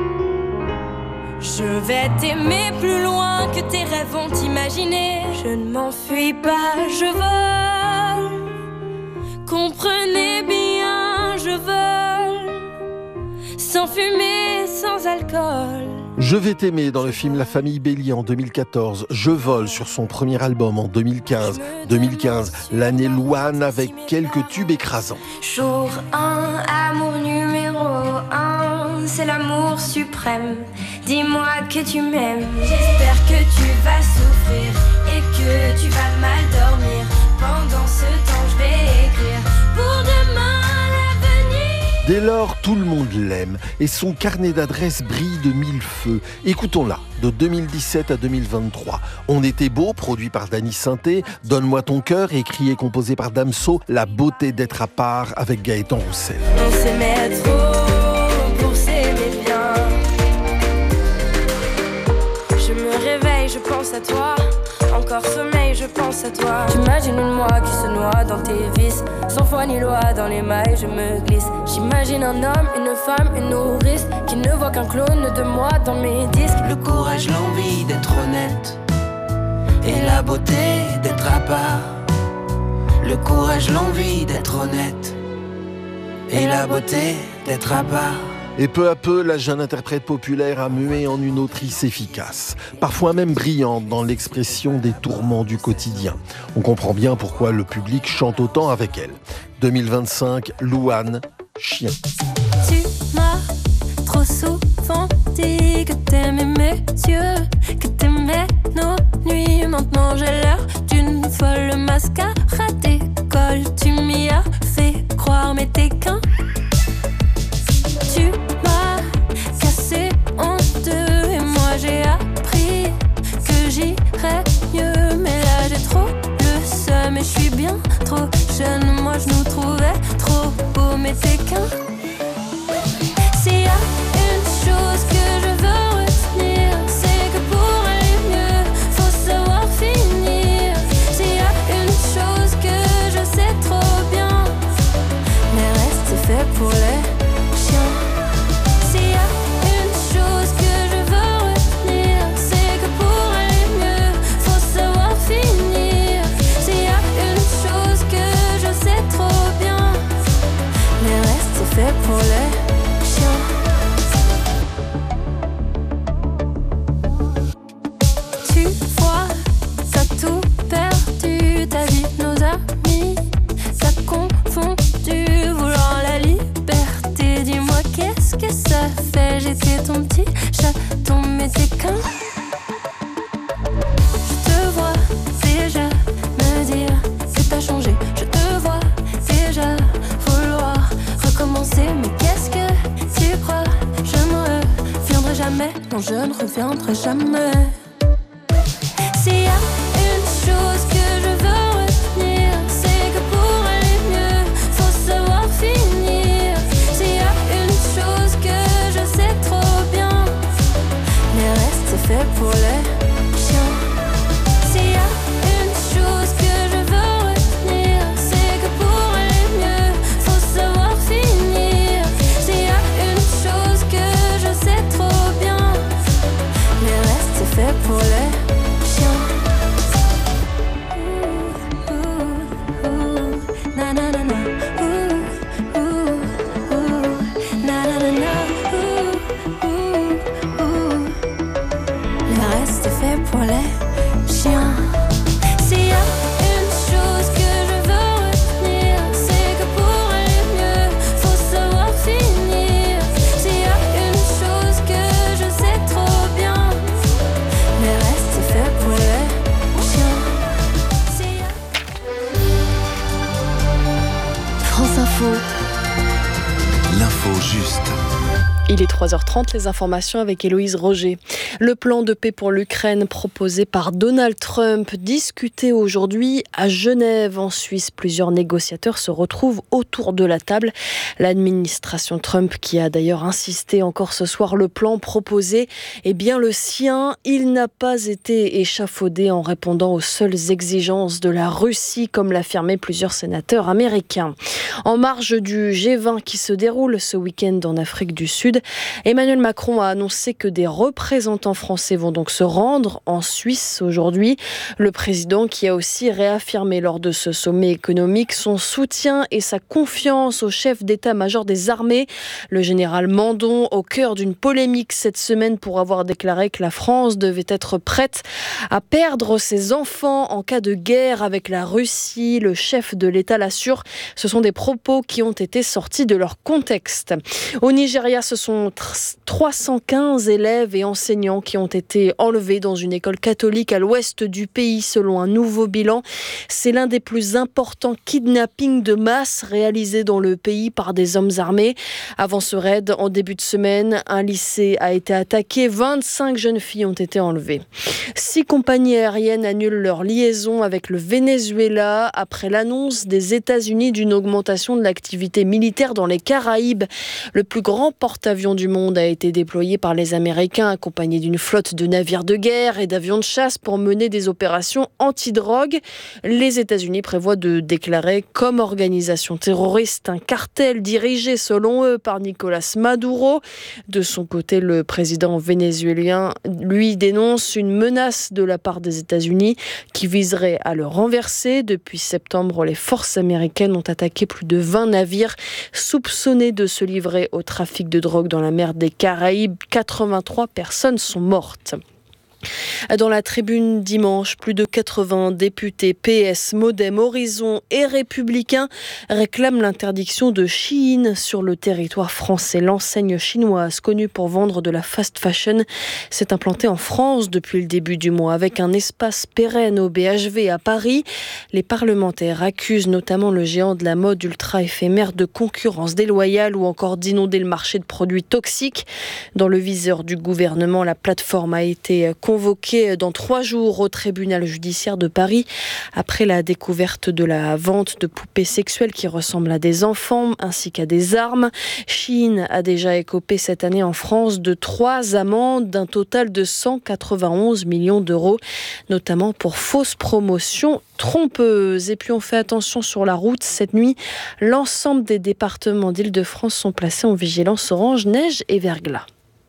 Speaker 20: Je vais t'aimer plus loin que tes rêves ont imaginé. Je ne m'enfuis pas, je vole. Comprenez bien, je vole. Sans fumée, sans alcool.
Speaker 21: Je vais t'aimer dans le film La famille Bélier en deux mille quatorze. Je vole sur son premier album en deux mille quinze. deux mille quinze, l'année Louane avec quelques tubes écrasants.
Speaker 20: Jour un, amour numéro un, c'est l'amour suprême. Dis-moi que tu m'aimes. J'espère que tu vas souffrir et que tu vas mal dormir. Pendant ce temps, je vais écrire pour demain l'avenir.
Speaker 21: Dès lors, tout le monde l'aime et son carnet d'adresses brille de mille feux. Écoutons-la, de deux mille dix-sept à deux mille vingt-trois. On était beau, produit par Dany Sainté. Donne-moi ton cœur, écrit et composé par Damso. La beauté d'être à part avec Gaëtan Roussel.
Speaker 20: On s'aimait trop pour s'aimer bien. Je me réveille, je pense à toi. Encore sommeil, je pense à toi. J'imagine une moi qui se noie dans tes vices. Sans foi ni loi, dans les mailles, je me glisse. J'imagine un homme, une femme, une nourrice qui ne voit qu'un clone de moi dans mes disques.
Speaker 7: Le courage, l'envie d'être honnête et la beauté d'être à part. Le courage, l'envie d'être honnête et la beauté d'être à part.
Speaker 21: Et peu à peu, la jeune interprète populaire a mué en une autrice efficace, parfois même brillante dans l'expression des tourments du quotidien. On comprend bien pourquoi le public chante autant avec elle. deux mille vingt-cinq, Louane, Chien.
Speaker 20: Tu m'as trop souvent dit que t'aimais mes yeux, que t'aimais nos nuits. Maintenant j'ai l'air d'une folle mascarade d'école. Tu m'y as fait croire, mais t'es qu'un. Tu m'as cassé en deux et moi j'ai appris que j'irais mieux. Mais là j'ai trop le seum et je suis bien trop jeune. Moi je nous trouvais trop beaux, mais t'es qu'un. S'il y a une chose que je veux retenir, c'est que pour aller mieux, faut savoir finir. S'il y a une chose que je sais trop bien, les restes c'est fait pour les chiens. S'il y a une chose que je veux retenir, c'est que pour aller mieux, faut savoir finir. S'il y a une chose que je sais trop bien, les restes c'est fait pour les chiens. Tu vois, t'as tout perdu, ta vie, nos amis, t'as confondu, vouloir la liberté. Dis-moi qu'est-ce que ça fait, j'étais ton petit chaton, mais t'es qu'un. Je te vois déjà me dire que t'as changé. Je te vois déjà vouloir recommencer. Mais qu'est-ce que tu crois, je ne reviendrai jamais. Non, je ne reviendrai jamais. S'il y a une chose que je veux retenir, c'est que pour aller mieux, faut savoir finir. S'il y a une chose que je sais trop bien, les restes c'est fait pour les chiens. S'il y a une chose que je veux retenir, c'est que pour aller mieux, faut savoir finir. S'il y a
Speaker 1: Info.
Speaker 2: L'info juste.
Speaker 3: Il est trois heures trente, les informations avec Héloïse Roger. Le plan de paix pour l'Ukraine proposé par Donald Trump, discuté aujourd'hui à Genève en Suisse. Plusieurs négociateurs se retrouvent autour de la table. L'administration Trump, qui a d'ailleurs insisté encore ce soir, le plan proposé est bien le sien. Il n'a pas été échafaudé en répondant aux seules exigences de la Russie, comme l'affirmaient plusieurs sénateurs américains. En marge du G vingt qui se déroule ce week-end en Afrique du Sud, Emmanuel Macron a annoncé que des représentants français vont donc se rendre en Suisse aujourd'hui. Le président qui a aussi réaffirmé lors de ce sommet économique son soutien et sa confiance au chef d'état-major des armées, le général Mandon, au cœur d'une polémique cette semaine pour avoir déclaré que la France devait être prête à perdre ses enfants en cas de guerre avec la Russie. Le chef de l'État l'assure, ce sont des propos qui ont été sortis de leur contexte. Au Nigeria, ce sont trois cent quinze élèves et enseignants qui ont été enlevés dans une école catholique à l'ouest du pays selon un nouveau bilan. C'est l'un des plus importants kidnappings de masse réalisés dans le pays par des hommes armés. Avant ce raid, en début de semaine, un lycée a été attaqué. vingt-cinq jeunes filles ont été enlevées. Six compagnies aériennes annulent leur liaison avec le Venezuela après l'annonce des États-Unis d'une augmentation de l'activité militaire dans les Caraïbes. Le plus grand porte-avions du monde a été déployé par les Américains, accompagné d'une flotte de navires de guerre et d'avions de chasse pour mener des opérations anti-drogue. Les États-Unis prévoient de déclarer comme organisation terroriste un cartel dirigé, selon eux, par Nicolas Maduro. De son côté, le président vénézuélien, lui, dénonce une menace de la part des États-Unis qui viserait à le renverser. Depuis septembre, les forces américaines ont attaqué plus de vingt navires soupçonnés de se livrer au trafic de drogue dans la mer des Caraïbes. quatre-vingt-trois personnes sont mortes. Dans la tribune dimanche, plus de quatre-vingts députés P S, Modem, Horizon et Républicains réclament l'interdiction de Shein sur le territoire français. L'enseigne chinoise, connue pour vendre de la fast fashion, s'est implantée en France depuis le début du mois avec un espace pérenne au B H V à Paris. Les parlementaires accusent notamment le géant de la mode ultra éphémère de concurrence déloyale ou encore d'inonder le marché de produits toxiques. Dans le viseur du gouvernement, la plateforme a été convoqué dans trois jours au tribunal judiciaire de Paris après la découverte de la vente de poupées sexuelles qui ressemblent à des enfants ainsi qu'à des armes. Shein a déjà écopé cette année en France de trois amendes d'un total de cent quatre-vingt-onze millions d'euros, notamment pour fausses promotions trompeuses. Et puis on fait attention sur la route. Cette nuit, l'ensemble des départements d'Île-de-France sont placés en vigilance orange, neige et verglas.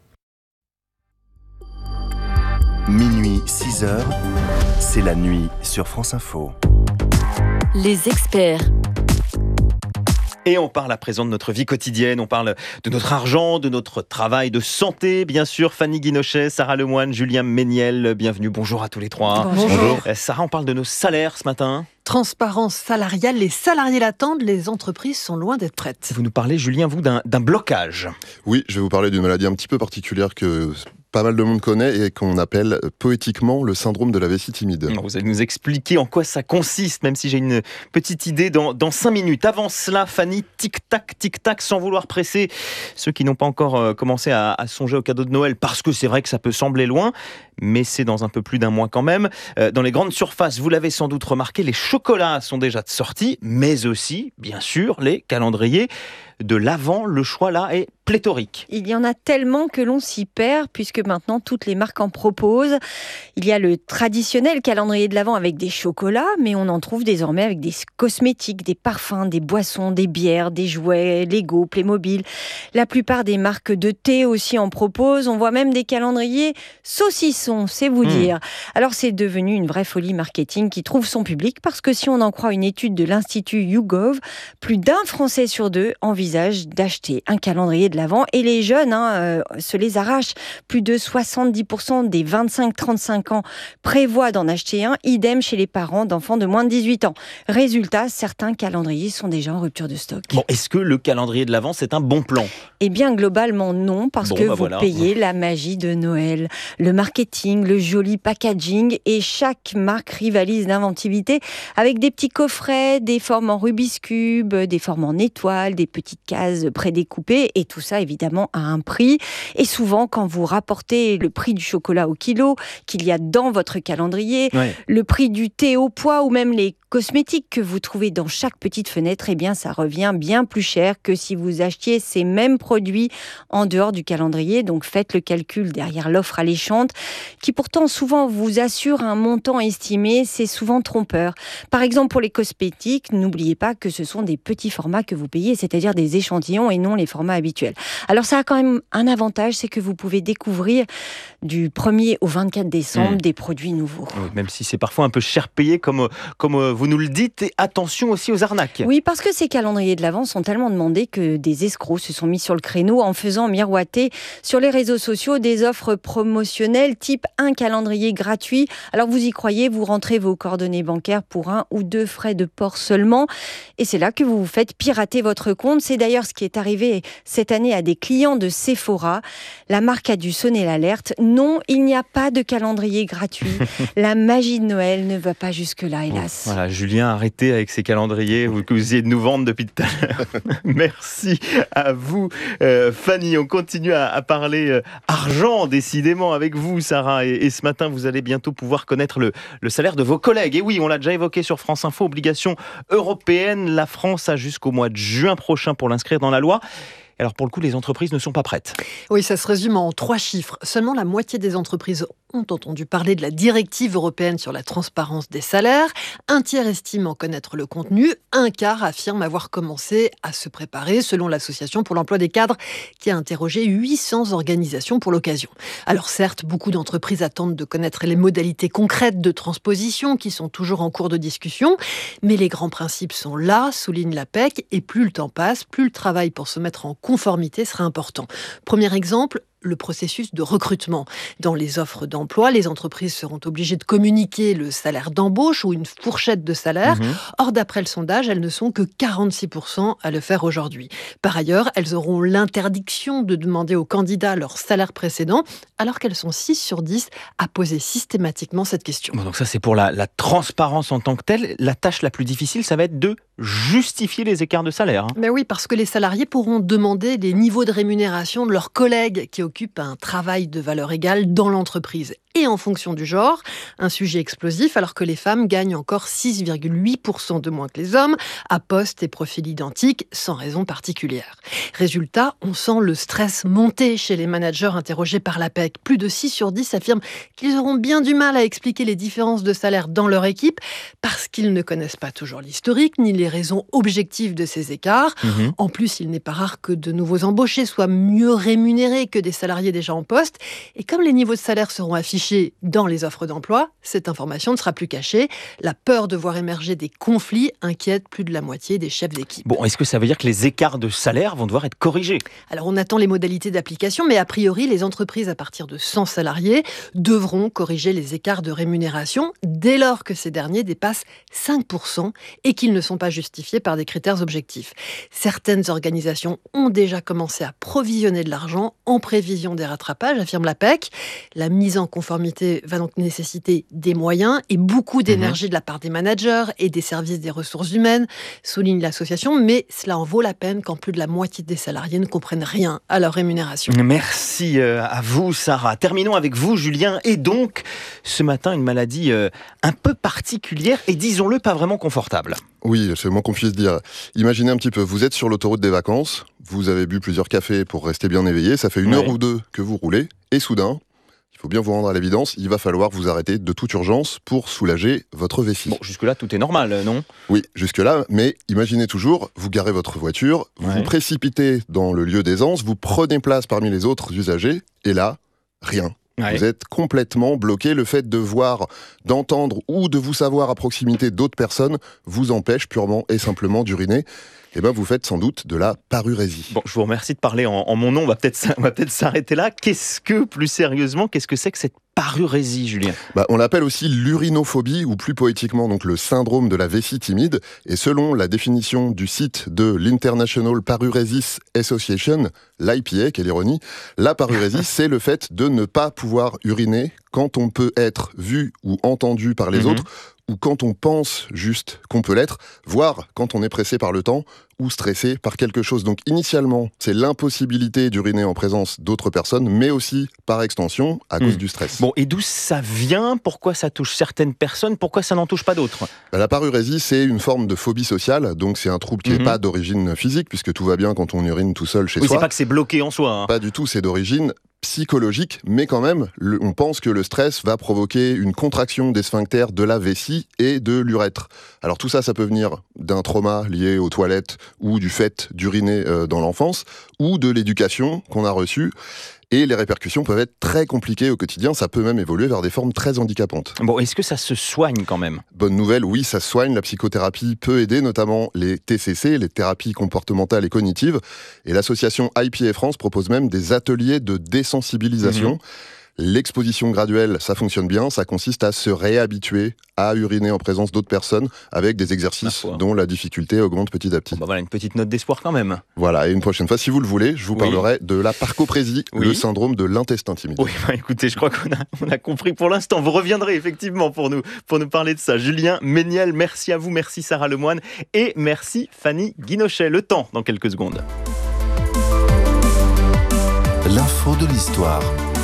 Speaker 2: Minuit, six heures, c'est la nuit sur France Info.
Speaker 1: Les experts.
Speaker 10: Et on parle à présent de notre vie quotidienne, on parle de notre argent, de notre travail, de santé, bien sûr. Fanny Guinochet, Sarah Lemoine, Julien Méniel, bienvenue. Bonjour à tous les trois.
Speaker 13: Bonjour. Bonjour.
Speaker 10: Sarah, on parle de nos salaires ce matin.
Speaker 13: Transparence salariale, les salariés l'attendent, les entreprises sont loin d'être prêtes.
Speaker 10: Vous nous parlez, Julien, vous, d'un, d'un blocage.
Speaker 22: Oui, je vais vous parler d'une maladie un petit peu particulière que pas mal de monde connaît et qu'on appelle poétiquement le syndrome de la vessie timide.
Speaker 10: Vous allez nous expliquer en quoi ça consiste, même si j'ai une petite idée dans, dans cinq minutes. Avant cela, Fanny, tic-tac, tic-tac, sans vouloir presser ceux qui n'ont pas encore commencé à, à songer au cadeau de Noël, parce que c'est vrai que ça peut sembler loin, mais c'est dans un peu plus d'un mois quand même. Dans les grandes surfaces, vous l'avez sans doute remarqué, les chocolats sont déjà de sortie, mais aussi, bien sûr, les calendriers de l'Avent. Le choix là est pléthorique.
Speaker 23: Il y en a tellement que l'on s'y perd, puisque maintenant toutes les marques en proposent. Il y a le traditionnel calendrier de l'Avent avec des chocolats, mais on en trouve désormais avec des cosmétiques, des parfums, des boissons, des bières, des jouets, Lego, Playmobil. La plupart des marques de thé aussi en proposent. On voit même des calendriers saucissons, c'est vous mmh. dire. Alors c'est devenu une vraie folie marketing qui trouve son public, parce que si on en croit une étude de l'Institut YouGov, plus d'un Français sur deux envisage d'acheter un calendrier de l'Avent, et les jeunes hein, euh, se les arrachent. Plus de soixante-dix pour cent des vingt-cinq trente-cinq ans prévoient d'en acheter un, idem chez les parents d'enfants de moins de dix-huit ans. Résultat, certains calendriers sont déjà en rupture de stock.
Speaker 10: Bon, est-ce que le calendrier de l'Avent, c'est un bon plan ?
Speaker 23: Eh bien, globalement, non, parce bon, que bah vous voilà. payez la magie de Noël. Le marketing marketing, le joli packaging, et chaque marque rivalise d'inventivité avec des petits coffrets, des formes en Rubik's Cube, des formes en étoiles, des petites cases prédécoupées, et tout ça évidemment à un prix. Et souvent, quand vous rapportez le prix du chocolat au kilo qu'il y a dans votre calendrier, ouais. le prix du thé au poids ou même les cosmétiques que vous trouvez dans chaque petite fenêtre, eh bien ça revient bien plus cher que si vous achetiez ces mêmes produits en dehors du calendrier. Donc faites le calcul derrière l'offre alléchante, qui pourtant souvent vous assure un montant estimé, c'est souvent trompeur. Par exemple pour les cosmétiques, n'oubliez pas que ce sont des petits formats que vous payez, c'est-à-dire des échantillons et non les formats habituels. Alors ça a quand même un avantage, c'est que vous pouvez découvrir du premier au vingt-quatre décembre mmh. des produits nouveaux.
Speaker 10: Oui, même si c'est parfois un peu cher payé comme, comme vous nous le dites, et attention aussi aux arnaques.
Speaker 23: Oui, parce que ces calendriers de l'Avent sont tellement demandés que des escrocs se sont mis sur le créneau en faisant miroiter sur les réseaux sociaux des offres promotionnelles type un calendrier gratuit. Alors vous y croyez, vous rentrez vos coordonnées bancaires pour un ou deux frais de port seulement, et c'est là que vous vous faites pirater votre compte. C'est d'ailleurs ce qui est arrivé cette année à des clients de Sephora. La marque a dû sonner l'alerte. Non, il n'y a pas de calendrier gratuit. La magie de Noël ne va pas jusque-là, hélas.
Speaker 10: Voilà, Julien, arrêtez avec ces calendriers que vous essayez de nous vendre depuis tout à l'heure. Merci à vous, euh, Fanny. On continue à, à parler euh, argent, décidément, avec vous, Sarah. Et, et ce matin, vous allez bientôt pouvoir connaître le, le salaire de vos collègues. Et oui, on l'a déjà évoqué sur France Info, obligation européenne. La France a jusqu'au mois de juin prochain pour l'inscrire dans la loi. Alors pour le coup, les entreprises ne sont pas prêtes.
Speaker 4: Oui, ça se résume en trois chiffres. Seulement la moitié des entreprises ont entendu parler de la directive européenne sur la transparence des salaires. Un tiers estime en connaître le contenu. Un quart affirme avoir commencé à se préparer, selon l'Association pour l'emploi des cadres, qui a interrogé huit cents organisations pour l'occasion. Alors certes, beaucoup d'entreprises attendent de connaître les modalités concrètes de transposition, qui sont toujours en cours de discussion. Mais les grands principes sont là, souligne l'A P E C, et plus le temps passe, plus le travail pour se mettre en conformité sera important. Premier exemple, le processus de recrutement. Dans les offres d'emploi, les entreprises seront obligées de communiquer le salaire d'embauche ou une fourchette de salaire. Mmh. Or, d'après le sondage, elles ne sont que quarante-six pour cent à le faire aujourd'hui. Par ailleurs, elles auront l'interdiction de demander aux candidats leur salaire précédent, alors qu'elles sont six sur dix à poser systématiquement cette question.
Speaker 10: Bon, donc ça, c'est pour la, la transparence en tant que telle. La tâche la plus difficile, ça va être de justifier les écarts de salaire. Hein.
Speaker 4: Mais oui, parce que les salariés pourront demander les niveaux de rémunération de leurs collègues qui occupent un travail de valeur égale dans l'entreprise. Et en fonction du genre, un sujet explosif, alors que les femmes gagnent encore six virgule huit pour cent de moins que les hommes, à poste et profil identiques, sans raison particulière. Résultat, on sent le stress monter chez les managers interrogés par l'A P E C. Plus de six sur dix affirment qu'ils auront bien du mal à expliquer les différences de salaire dans leur équipe, parce qu'ils ne connaissent pas toujours l'historique, ni les raisons objectives de ces écarts. Mmh. En plus, il n'est pas rare que de nouveaux embauchés soient mieux rémunérés que des salariés déjà en poste. Et comme les niveaux de salaire seront affichés dans les offres d'emploi, cette information ne sera plus cachée. La peur de voir émerger des conflits inquiète plus de la moitié des chefs d'équipe.
Speaker 10: Bon, est-ce que ça veut dire que les écarts de salaire vont devoir être corrigés ?
Speaker 4: Alors, on attend les modalités d'application, mais a priori, les entreprises à partir de cent salariés devront corriger les écarts de rémunération dès lors que ces derniers dépassent cinq pour cent et qu'ils ne sont pas justifiés par des critères objectifs. Certaines organisations ont déjà commencé à provisionner de l'argent en prévision des rattrapages, affirme l'A P E C. La mise en conformité va donc nécessiter des moyens et beaucoup d'énergie de la part des managers et des services des ressources humaines, souligne l'association, mais cela en vaut la peine quand plus de la moitié des salariés ne comprennent rien à leur rémunération.
Speaker 10: Merci à vous, Sarah. Terminons avec vous, Julien. Et donc, ce matin, une maladie un peu particulière et, disons-le, pas vraiment confortable.
Speaker 22: Oui, c'est le moins qu'on puisse dire. Imaginez un petit peu, vous êtes sur l'autoroute des vacances, vous avez bu plusieurs cafés pour rester bien éveillé, ça fait une ouais. heure ou deux que vous roulez, et soudain, il faut bien vous rendre à l'évidence, il va falloir vous arrêter de toute urgence pour soulager votre vessie.
Speaker 10: Bon, jusque-là, tout est normal, non ?
Speaker 22: Oui, jusque-là, mais imaginez toujours, vous garez votre voiture, vous ouais. vous précipitez dans le lieu d'aisance, vous prenez place parmi les autres usagers, et là, rien. Ouais. Vous êtes complètement bloqué. Le fait de voir, d'entendre ou de vous savoir à proximité d'autres personnes vous empêche purement et simplement d'uriner. eh ben vous faites sans doute de la parurésie.
Speaker 10: Bon, je vous remercie de parler en, en mon nom, on va peut-être on va peut-être s'arrêter là. Qu'est-ce que, plus sérieusement, qu'est-ce que c'est que cette parurésie, Julien?
Speaker 22: Bah, on l'appelle aussi l'urinophobie, ou plus poétiquement donc le syndrome de la vessie timide. Et selon la définition du site de l'International Paruresis Association, l'I P A, quelle ironie, la parurésie, c'est le fait de ne pas pouvoir uriner quand on peut être vu ou entendu par les mm-hmm. autres, ou quand on pense juste qu'on peut l'être, voire quand on est pressé par le temps ou stressé par quelque chose. Donc initialement, c'est l'impossibilité d'uriner en présence d'autres personnes, mais aussi par extension à cause mmh. du stress.
Speaker 10: Bon, et d'où ça vient? Pourquoi ça touche certaines personnes? Pourquoi ça n'en touche pas d'autres?
Speaker 22: Bah, la parurésie, c'est une forme de phobie sociale, donc c'est un trouble qui n'est mmh. pas d'origine physique, puisque tout va bien quand on urine tout seul chez
Speaker 10: oui,
Speaker 22: soi.
Speaker 10: C'est pas que c'est bloqué en soi. Hein.
Speaker 22: Pas du tout, c'est d'origine psychologique, mais quand même, le, on pense que le stress va provoquer une contraction des sphincters de la vessie et de l'urètre. Alors tout ça, ça peut venir d'un trauma lié aux toilettes ou du fait d'uriner euh, dans l'enfance ou de l'éducation qu'on a reçue. Et les répercussions peuvent être très compliquées au quotidien, ça peut même évoluer vers des formes très handicapantes.
Speaker 10: Bon, est-ce que ça se soigne quand même?
Speaker 22: Bonne nouvelle, oui, ça se soigne. La psychothérapie peut aider, notamment les T C C, les thérapies comportementales et cognitives. Et l'association I P A France propose même des ateliers de désensibilisation. Mmh. L'exposition graduelle, ça fonctionne bien, ça consiste à se réhabituer à uriner en présence d'autres personnes avec des exercices dont la difficulté augmente petit à petit.
Speaker 10: Bon bah voilà, une petite note d'espoir quand même.
Speaker 22: Voilà, et une prochaine fois, si vous le voulez, je vous oui. parlerai de la parcoprésie, oui. le syndrome de l'intestin timide.
Speaker 10: Oui, bah écoutez, je crois qu'on a, on a compris pour l'instant. Vous reviendrez effectivement pour nous, pour nous parler de ça. Julien Méniel, merci à vous, merci Sarah Lemoine et merci Fanny Guinochet. Le temps dans quelques secondes.
Speaker 2: L'info de l'histoire.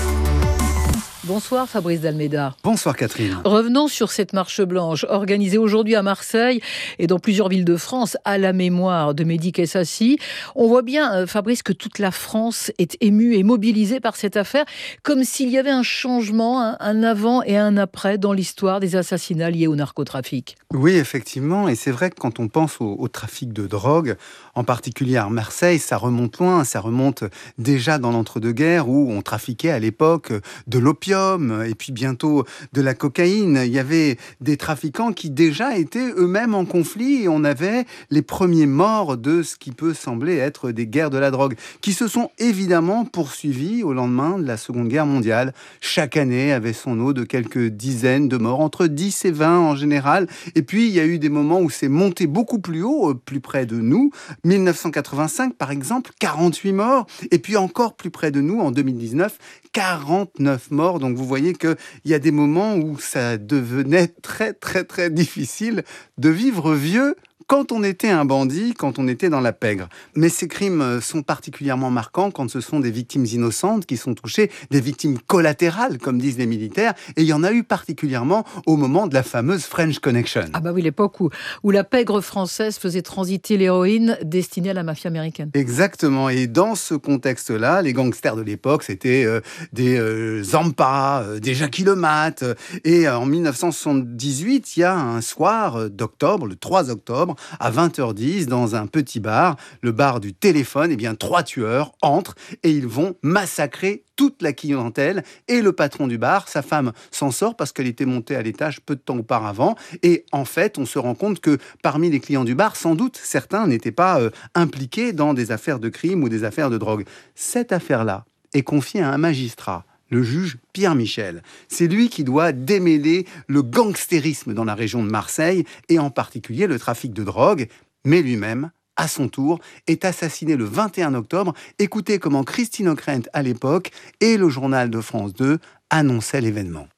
Speaker 8: Bonsoir Fabrice d'Almeida.
Speaker 5: Bonsoir Catherine.
Speaker 8: Revenons sur cette marche blanche organisée aujourd'hui à Marseille et dans plusieurs villes de France à la mémoire de Mehdi Kessassi. On voit bien, Fabrice, que toute la France est émue et mobilisée par cette affaire, comme s'il y avait un changement, un, un avant et un après dans l'histoire des assassinats liés au narcotrafic.
Speaker 5: Oui, effectivement, et c'est vrai que quand on pense au, au trafic de drogue, en particulier à Marseille, ça remonte loin, ça remonte déjà dans l'entre-deux-guerres où on trafiquait à l'époque de l'opium et puis bientôt de la cocaïne. Il y avait des trafiquants qui déjà étaient eux-mêmes en conflit et on avait les premiers morts de ce qui peut sembler être des guerres de la drogue qui se sont évidemment poursuivies au lendemain de la Seconde Guerre mondiale. Chaque année avait son lot de quelques dizaines de morts, entre dix et vingt en général. Et puis il y a eu des moments où c'est monté beaucoup plus haut, plus près de nous. mille neuf cent quatre-vingt-cinq par exemple, quarante-huit morts. Et puis encore plus près de nous en deux mille dix-neuf, quarante-neuf morts. Donc vous voyez qu'il y a des moments où ça devenait très très très difficile de vivre vieux quand on était un bandit, quand on était dans la pègre. Mais ces crimes sont particulièrement marquants quand ce sont des victimes innocentes qui sont touchées, des victimes collatérales, comme disent les militaires. Et il y en a eu particulièrement au moment de la fameuse French Connection.
Speaker 8: Ah bah oui, l'époque où, où la pègre française faisait transiter l'héroïne destinée à la mafia américaine.
Speaker 5: Exactement. Et dans ce contexte-là, les gangsters de l'époque, c'était euh, des euh, Zampa, euh, des Jackie Le Mat. Et euh, en mille neuf cent soixante-dix-huit, il y a un soir d'octobre, le trois octobre, à vingt heures dix, dans un petit bar, le bar du téléphone, eh bien, trois tueurs entrent et ils vont massacrer toute la clientèle et le patron du bar. Sa femme s'en sort parce qu'elle était montée à l'étage peu de temps auparavant. Et en fait, on se rend compte que parmi les clients du bar, sans doute, certains n'étaient pas euh, impliqués dans des affaires de crime ou des affaires de drogue. Cette affaire-là est confiée à un magistrat, le juge Pierre Michel. C'est lui qui doit démêler le gangstérisme dans la région de Marseille et en particulier le trafic de drogue. Mais lui-même, à son tour, est assassiné le vingt et un octobre. Écoutez comment Christine Ockrent, à l'époque, et le journal de France deux annonçaient l'événement.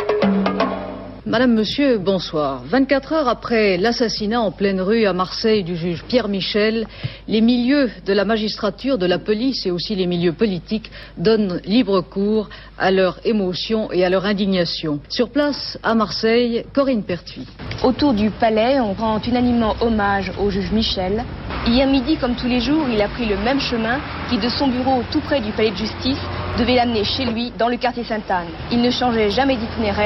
Speaker 6: Madame, Monsieur, bonsoir. vingt-quatre heures après l'assassinat en pleine rue à Marseille du juge Pierre Michel, les milieux de la magistrature, de la police et aussi les milieux politiques donnent libre cours à leur émotion et à leur indignation. Sur place, à Marseille, Corinne Pertuis.
Speaker 11: Autour du palais, on rend unanimement hommage au juge Michel. Hier midi, comme tous les jours, il a pris le même chemin qui, de son bureau tout près du palais de justice, devait l'amener chez lui dans le quartier Sainte-Anne. Il ne changeait jamais d'itinéraire,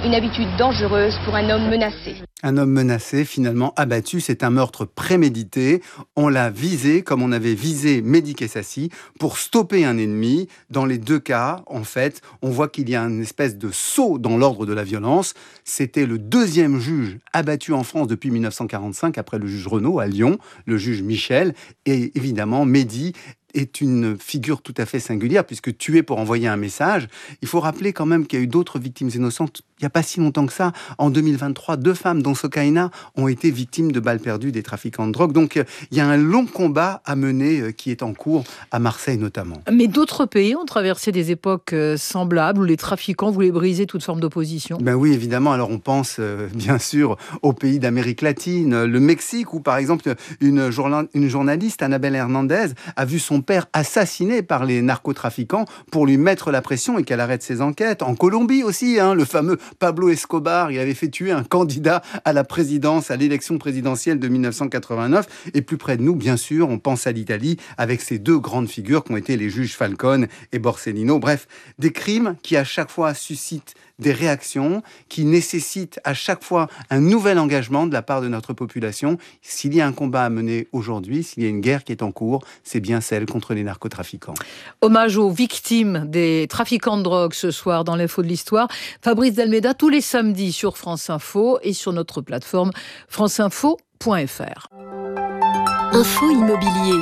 Speaker 11: une habitude dangereuse pour un homme menacé.
Speaker 5: Un homme menacé, finalement abattu, c'est un meurtre prémédité. On l'a visé comme on avait visé Mehdi Kessassi pour stopper un ennemi. Dans les deux cas, en fait, on voit qu'il y a une espèce de saut dans l'ordre de la violence. C'était le deuxième juge abattu en France depuis mille neuf cent quarante-cinq, après le juge Renaud à Lyon, le juge Michel. Et évidemment, Mehdi est une figure tout à fait singulière, puisque tué pour envoyer un message. Il faut rappeler quand même qu'il y a eu d'autres victimes innocentes. Il n'y a pas si longtemps que ça. En deux mille vingt-trois, deux femmes, dont Sokaina, ont été victimes de balles perdues des trafiquants de drogue. Donc, il y a un long combat à mener qui est en cours, à Marseille notamment.
Speaker 8: Mais d'autres pays ont traversé des époques semblables où les trafiquants voulaient briser toute forme d'opposition.
Speaker 5: Ben oui, évidemment. Alors, on pense euh, bien sûr aux pays d'Amérique latine, le Mexique, où par exemple, une, journa- une journaliste, Annabelle Hernandez, a vu son père assassiné par les narcotrafiquants pour lui mettre la pression et qu'elle arrête ses enquêtes. En Colombie aussi, hein, le fameux Pablo Escobar, il avait fait tuer un candidat à la présidence, à l'élection présidentielle de mille neuf cent quatre-vingt-neuf. Et plus près de nous, bien sûr, on pense à l'Italie, avec ces deux grandes figures qui ont été les juges Falcone et Borsellino. Bref, des crimes qui à chaque fois suscitent des réactions, qui nécessitent à chaque fois un nouvel engagement de la part de notre population. S'il y a un combat à mener aujourd'hui, s'il y a une guerre qui est en cours, c'est bien celle contre les narcotrafiquants.
Speaker 8: Hommage aux victimes des trafiquants de drogue ce soir dans l'Info de l'Histoire. Fabrice Delmeda, tous les samedis sur France Info et sur notre plateforme franceinfo point f r.
Speaker 1: Info immobilier.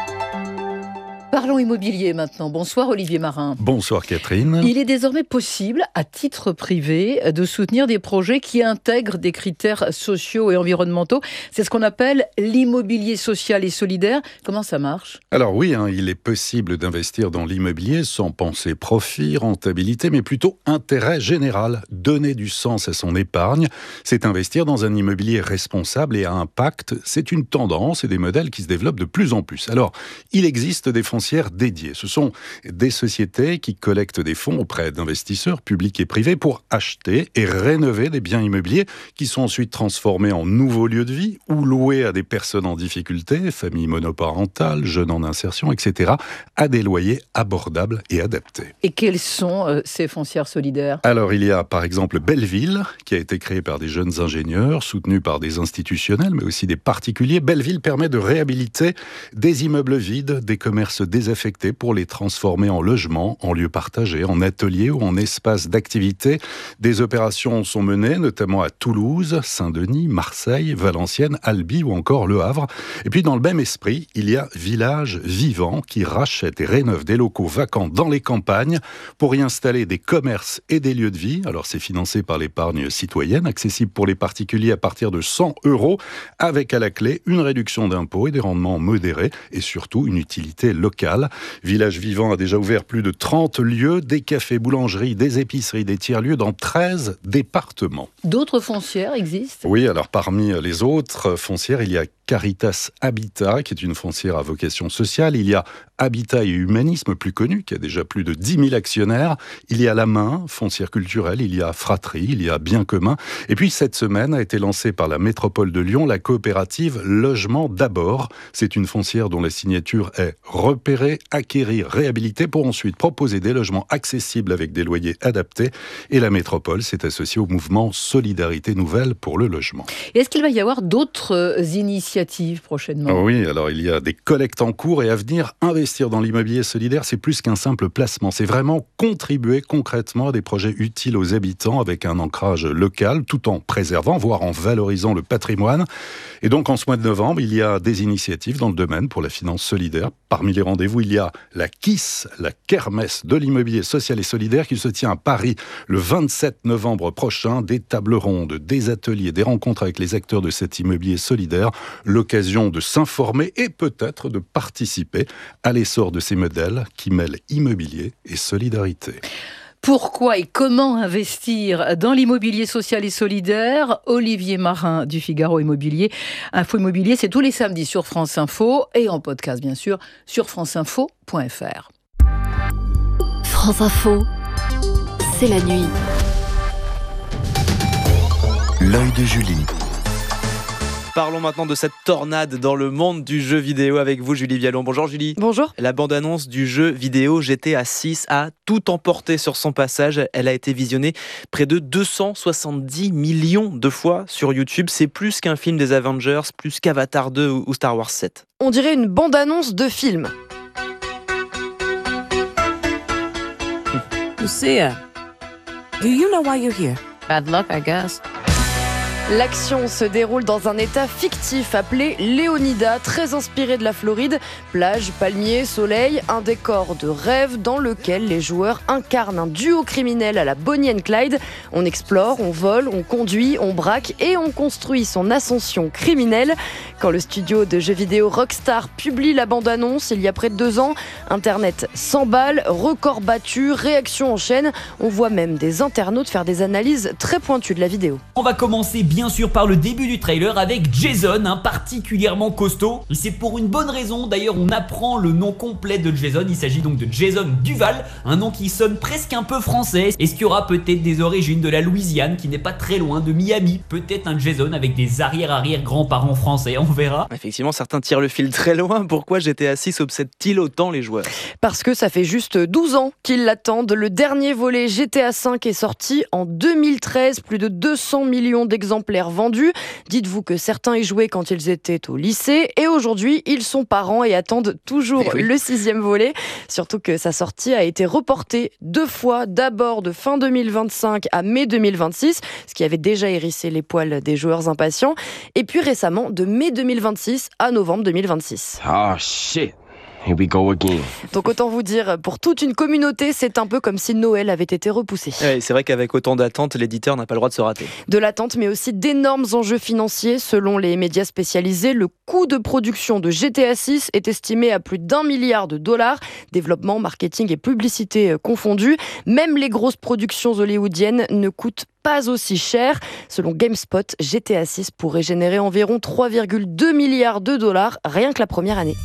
Speaker 8: Parlons immobilier maintenant. Bonsoir Olivier Marin.
Speaker 9: Bonsoir Catherine.
Speaker 8: Il est désormais possible, à titre privé, de soutenir des projets qui intègrent des critères sociaux et environnementaux. C'est ce qu'on appelle l'immobilier social et solidaire. Comment ça marche ?
Speaker 9: Alors oui, hein, il est possible d'investir dans l'immobilier sans penser profit, rentabilité, mais plutôt intérêt général. Donner du sens à son épargne, c'est investir dans un immobilier responsable et à impact. C'est une tendance et des modèles qui se développent de plus en plus. Alors, il existe des foncières dédiées. Ce sont des sociétés qui collectent des fonds auprès d'investisseurs publics et privés pour acheter et rénover des biens immobiliers qui sont ensuite transformés en nouveaux lieux de vie ou loués à des personnes en difficulté, familles monoparentales, jeunes en insertion, et cetera, à des loyers abordables et adaptés.
Speaker 8: Et quelles sont euh, ces foncières solidaires ?
Speaker 9: Alors, il y a par exemple Belleville, qui a été créée par des jeunes ingénieurs, soutenus par des institutionnels, mais aussi des particuliers. Belleville permet de réhabiliter des immeubles vides, des commerces désaffectés pour les transformer en logements, en lieux partagés, en ateliers ou en espaces d'activité. Des opérations sont menées, notamment à Toulouse, Saint-Denis, Marseille, Valenciennes, Albi ou encore Le Havre. Et puis dans le même esprit, il y a Village Vivant qui rachète et rénove des locaux vacants dans les campagnes pour y installer des commerces et des lieux de vie. Alors c'est financé par l'épargne citoyenne, accessible pour les particuliers à partir de cent euros, avec à la clé une réduction d'impôts et des rendements modérés et surtout une utilité locale. Village Vivant a déjà ouvert plus de trente lieux, des cafés, boulangeries, des épiceries, des tiers-lieux dans treize départements.
Speaker 8: D'autres foncières existent ?
Speaker 9: Oui, alors parmi les autres foncières, il y a Caritas Habitat, qui est une foncière à vocation sociale. Il y a Habitat et Humanisme, plus connu, qui a déjà plus de dix mille actionnaires. Il y a La Main, foncière culturelle. Il y a Fratrie, il y a Bien commun. Et puis, cette semaine a été lancée par la métropole de Lyon la coopérative Logement d'abord. C'est une foncière dont la signature est repérer, acquérir, réhabiliter pour ensuite proposer des logements accessibles avec des loyers adaptés. Et la métropole s'est associée au mouvement Solidarité Nouvelle pour le logement.
Speaker 8: Et est-ce qu'il va y avoir d'autres initiatives prochainement ?
Speaker 9: Oui, alors il y a des collectes en cours et à venir. Investir dans l'immobilier solidaire, c'est plus qu'un simple placement. C'est vraiment contribuer concrètement à des projets utiles aux habitants avec un ancrage local, tout en préservant, voire en valorisant le patrimoine. Et donc en ce mois de novembre, il y a des initiatives dans le domaine pour la finance solidaire. Parmi les rendez-vous, il y a la KISS, la kermesse de l'immobilier social et solidaire, qui se tient à Paris le vingt-sept novembre prochain. Des tables rondes, des ateliers, des rencontres avec les acteurs de cet immobilier solidaire. L'occasion de s'informer et peut-être de participer à l'essor de ces modèles qui mêlent immobilier et solidarité.
Speaker 8: Pourquoi et comment investir dans l'immobilier social et solidaire ? Olivier Marin du Figaro Immobilier. Info Immobilier, c'est tous les samedis sur France Info et en podcast bien sûr sur franceinfo point f r.
Speaker 1: France Info, c'est la nuit.
Speaker 2: L'œil de Julie.
Speaker 12: Parlons maintenant de cette tornade dans le monde du jeu vidéo avec vous, Julie Vialon. Bonjour Julie.
Speaker 3: Bonjour.
Speaker 12: La bande-annonce du jeu vidéo G T A six a tout emporté sur son passage. Elle a été visionnée près de deux cent soixante-dix millions de fois sur YouTube. C'est plus qu'un film des Avengers, plus qu'Avatar deux ou Star Wars sept.
Speaker 3: On dirait une bande-annonce de film.
Speaker 14: Lucia, do you know why you're here? Bad luck, I guess.
Speaker 3: L'action se déroule dans un état fictif appelé Léonida, très inspiré de la Floride. Plage, palmiers, soleil, un décor de rêve dans lequel les joueurs incarnent un duo criminel à la Bonnie and Clyde. On explore, on vole, on conduit, on braque et on construit son ascension criminelle. Quand le studio de jeux vidéo Rockstar publie la bande-annonce il y a près de deux ans, Internet s'emballe, record battu, réaction en chaîne. On voit même des internautes faire des analyses très pointues de la vidéo.
Speaker 15: On va commencer bien Bien sûr par le début du trailer avec Jason, un particulièrement costaud. Et c'est pour une bonne raison, d'ailleurs on apprend le nom complet de Jason. Il s'agit donc de Jason Duval, un nom qui sonne presque un peu français. Est-ce qu'il y aura peut-être des origines de la Louisiane qui n'est pas très loin de Miami? Peut-être un Jason avec des arrière-arrière-grands-parents français, on verra.
Speaker 12: Effectivement, certains tirent le fil très loin. Pourquoi G T A six obsède-t-il autant les joueurs?
Speaker 3: Parce que ça fait juste douze ans qu'ils l'attendent. Le dernier volet G T A cinq est sorti en deux mille treize, plus de deux cents millions d'exemplaires vendus. Dites-vous que certains y jouaient quand ils étaient au lycée et aujourd'hui ils sont parents et attendent toujours oui. le sixième volet. Surtout que sa sortie a été reportée deux fois, d'abord de fin deux mille vingt-cinq à mai deux mille vingt-six, ce qui avait déjà hérissé les poils des joueurs impatients, et puis récemment de mai deux mille vingt-six à novembre deux mille vingt-six.
Speaker 24: Oh shit. Here we go again.
Speaker 3: Donc autant vous dire, pour toute une communauté, c'est un peu comme si Noël avait été repoussé.
Speaker 12: Ouais, c'est vrai qu'avec autant d'attentes, l'éditeur n'a pas le droit de se rater.
Speaker 3: De l'attente, mais aussi d'énormes enjeux financiers. Selon les médias spécialisés, le coût de production de G T A six est estimé à plus d'un milliard de dollars. Développement, marketing et publicité confondus. Même les grosses productions hollywoodiennes ne coûtent pas aussi cher. Selon GameSpot, G T A six pourrait générer environ trois virgule deux milliards de dollars rien que la première année.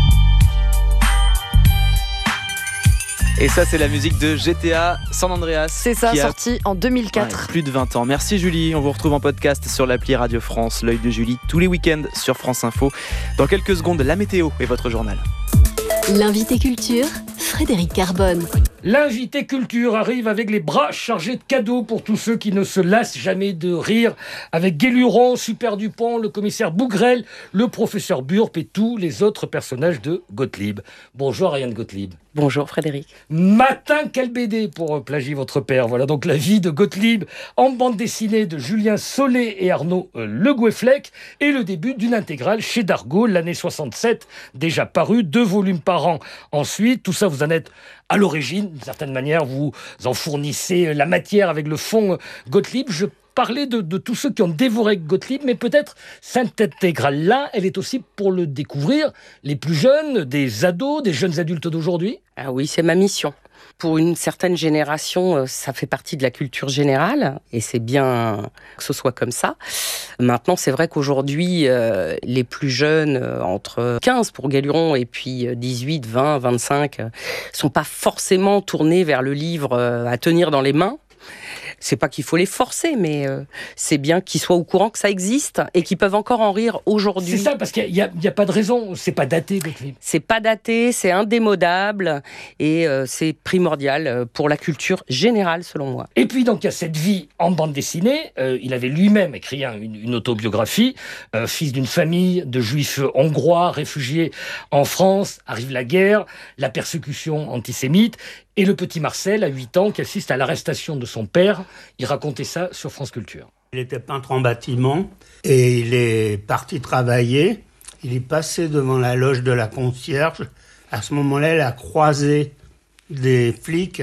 Speaker 12: Et ça, c'est la musique de G T A San Andreas.
Speaker 3: C'est ça, sorti en deux mille quatre.
Speaker 12: Ouais, plus de vingt ans. Merci Julie. On vous retrouve en podcast sur l'appli Radio France, l'œil de Julie, tous les week-ends sur France Info. Dans quelques secondes, la météo et votre journal.
Speaker 1: L'invité culture, Frédéric Carbone.
Speaker 25: L'invité culture arrive avec les bras chargés de cadeaux pour tous ceux qui ne se lassent jamais de rire, avec Guéluron, Super Dupont, le commissaire Bougrel, le professeur Burp et tous les autres personnages de Gottlieb. Bonjour Ariane Gottlieb.
Speaker 26: Bonjour Frédéric.
Speaker 25: Matin, quel B D pour plagier votre père. Voilà donc la vie de Gottlieb en bande dessinée de Julien Solé et Arnaud euh, Le Gouefflec, et le début d'une intégrale chez Dargaud, l'année soixante-sept, déjà paru, deux volumes par an. Ensuite, tout ça, vous en êtes à l'origine, d'une certaine manière, vous en fournissez la matière avec le fond Gottlieb. Je parlais de, de tous ceux qui ont dévoré Gottlieb, mais peut-être cette intégrale-là, elle est aussi pour le découvrir, les plus jeunes, des ados, des jeunes adultes d'aujourd'hui.
Speaker 26: Ah oui, c'est ma mission. Pour une certaine génération, ça fait partie de la culture générale, et c'est bien que ce soit comme ça. Maintenant, c'est vrai qu'aujourd'hui, euh, les plus jeunes, euh, entre quinze pour Guéluron et puis dix-huit, vingt, vingt-cinq, euh, sont pas forcément tournés vers le livre euh, à tenir dans les mains. C'est pas qu'il faut les forcer, mais euh, c'est bien qu'ils soient au courant que ça existe et qu'ils peuvent encore en rire aujourd'hui.
Speaker 25: C'est ça, parce qu'il n'y a, a, a pas de raison, c'est pas daté, Gottlieb.
Speaker 26: C'est pas daté, c'est indémodable et euh, c'est primordial pour la culture générale, selon moi.
Speaker 25: Et puis donc il y a cette vie en bande dessinée. Euh, il avait lui-même écrit hein, une, une autobiographie, euh, fils d'une famille de juifs hongrois, réfugiés en France, arrive la guerre, la persécution antisémite. Et le petit Marcel, à huit ans, qui assiste à l'arrestation de son père, il racontait ça sur France Culture.
Speaker 27: Il était peintre en bâtiment et il est parti travailler. Il est passé devant la loge de la concierge. À ce moment-là, il a croisé des flics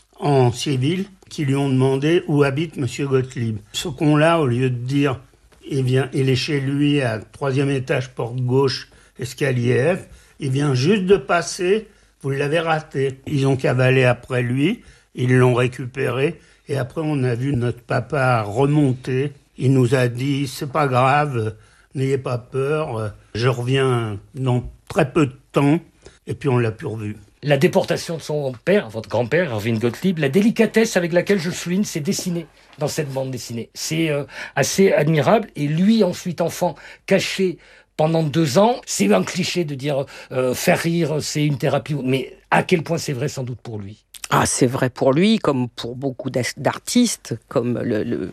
Speaker 27: en civil qui lui ont demandé où habite Monsieur Gottlieb. Ce con-là, au lieu de dire eh bien, il est chez lui à troisième étage, porte gauche, escalier F, il vient juste de passer. Vous l'avez raté. Ils ont cavalé après lui, ils l'ont récupéré, et après on a vu notre papa remonter. Il nous a dit, c'est pas grave, n'ayez pas peur, je reviens dans très peu de temps, et puis on l'a plus revu.
Speaker 25: La déportation de son père, votre grand-père, Erwin Gottlieb, la délicatesse avec laquelle je souligne ses dessinées dans cette bande dessinée. C'est euh, assez admirable. Et lui, ensuite enfant, caché pendant deux ans, c'est un cliché de dire euh, faire rire, c'est une thérapie. Mais à quel point c'est vrai sans doute pour lui?
Speaker 26: Ah, c'est vrai pour lui, comme pour beaucoup d'artistes, comme le... le...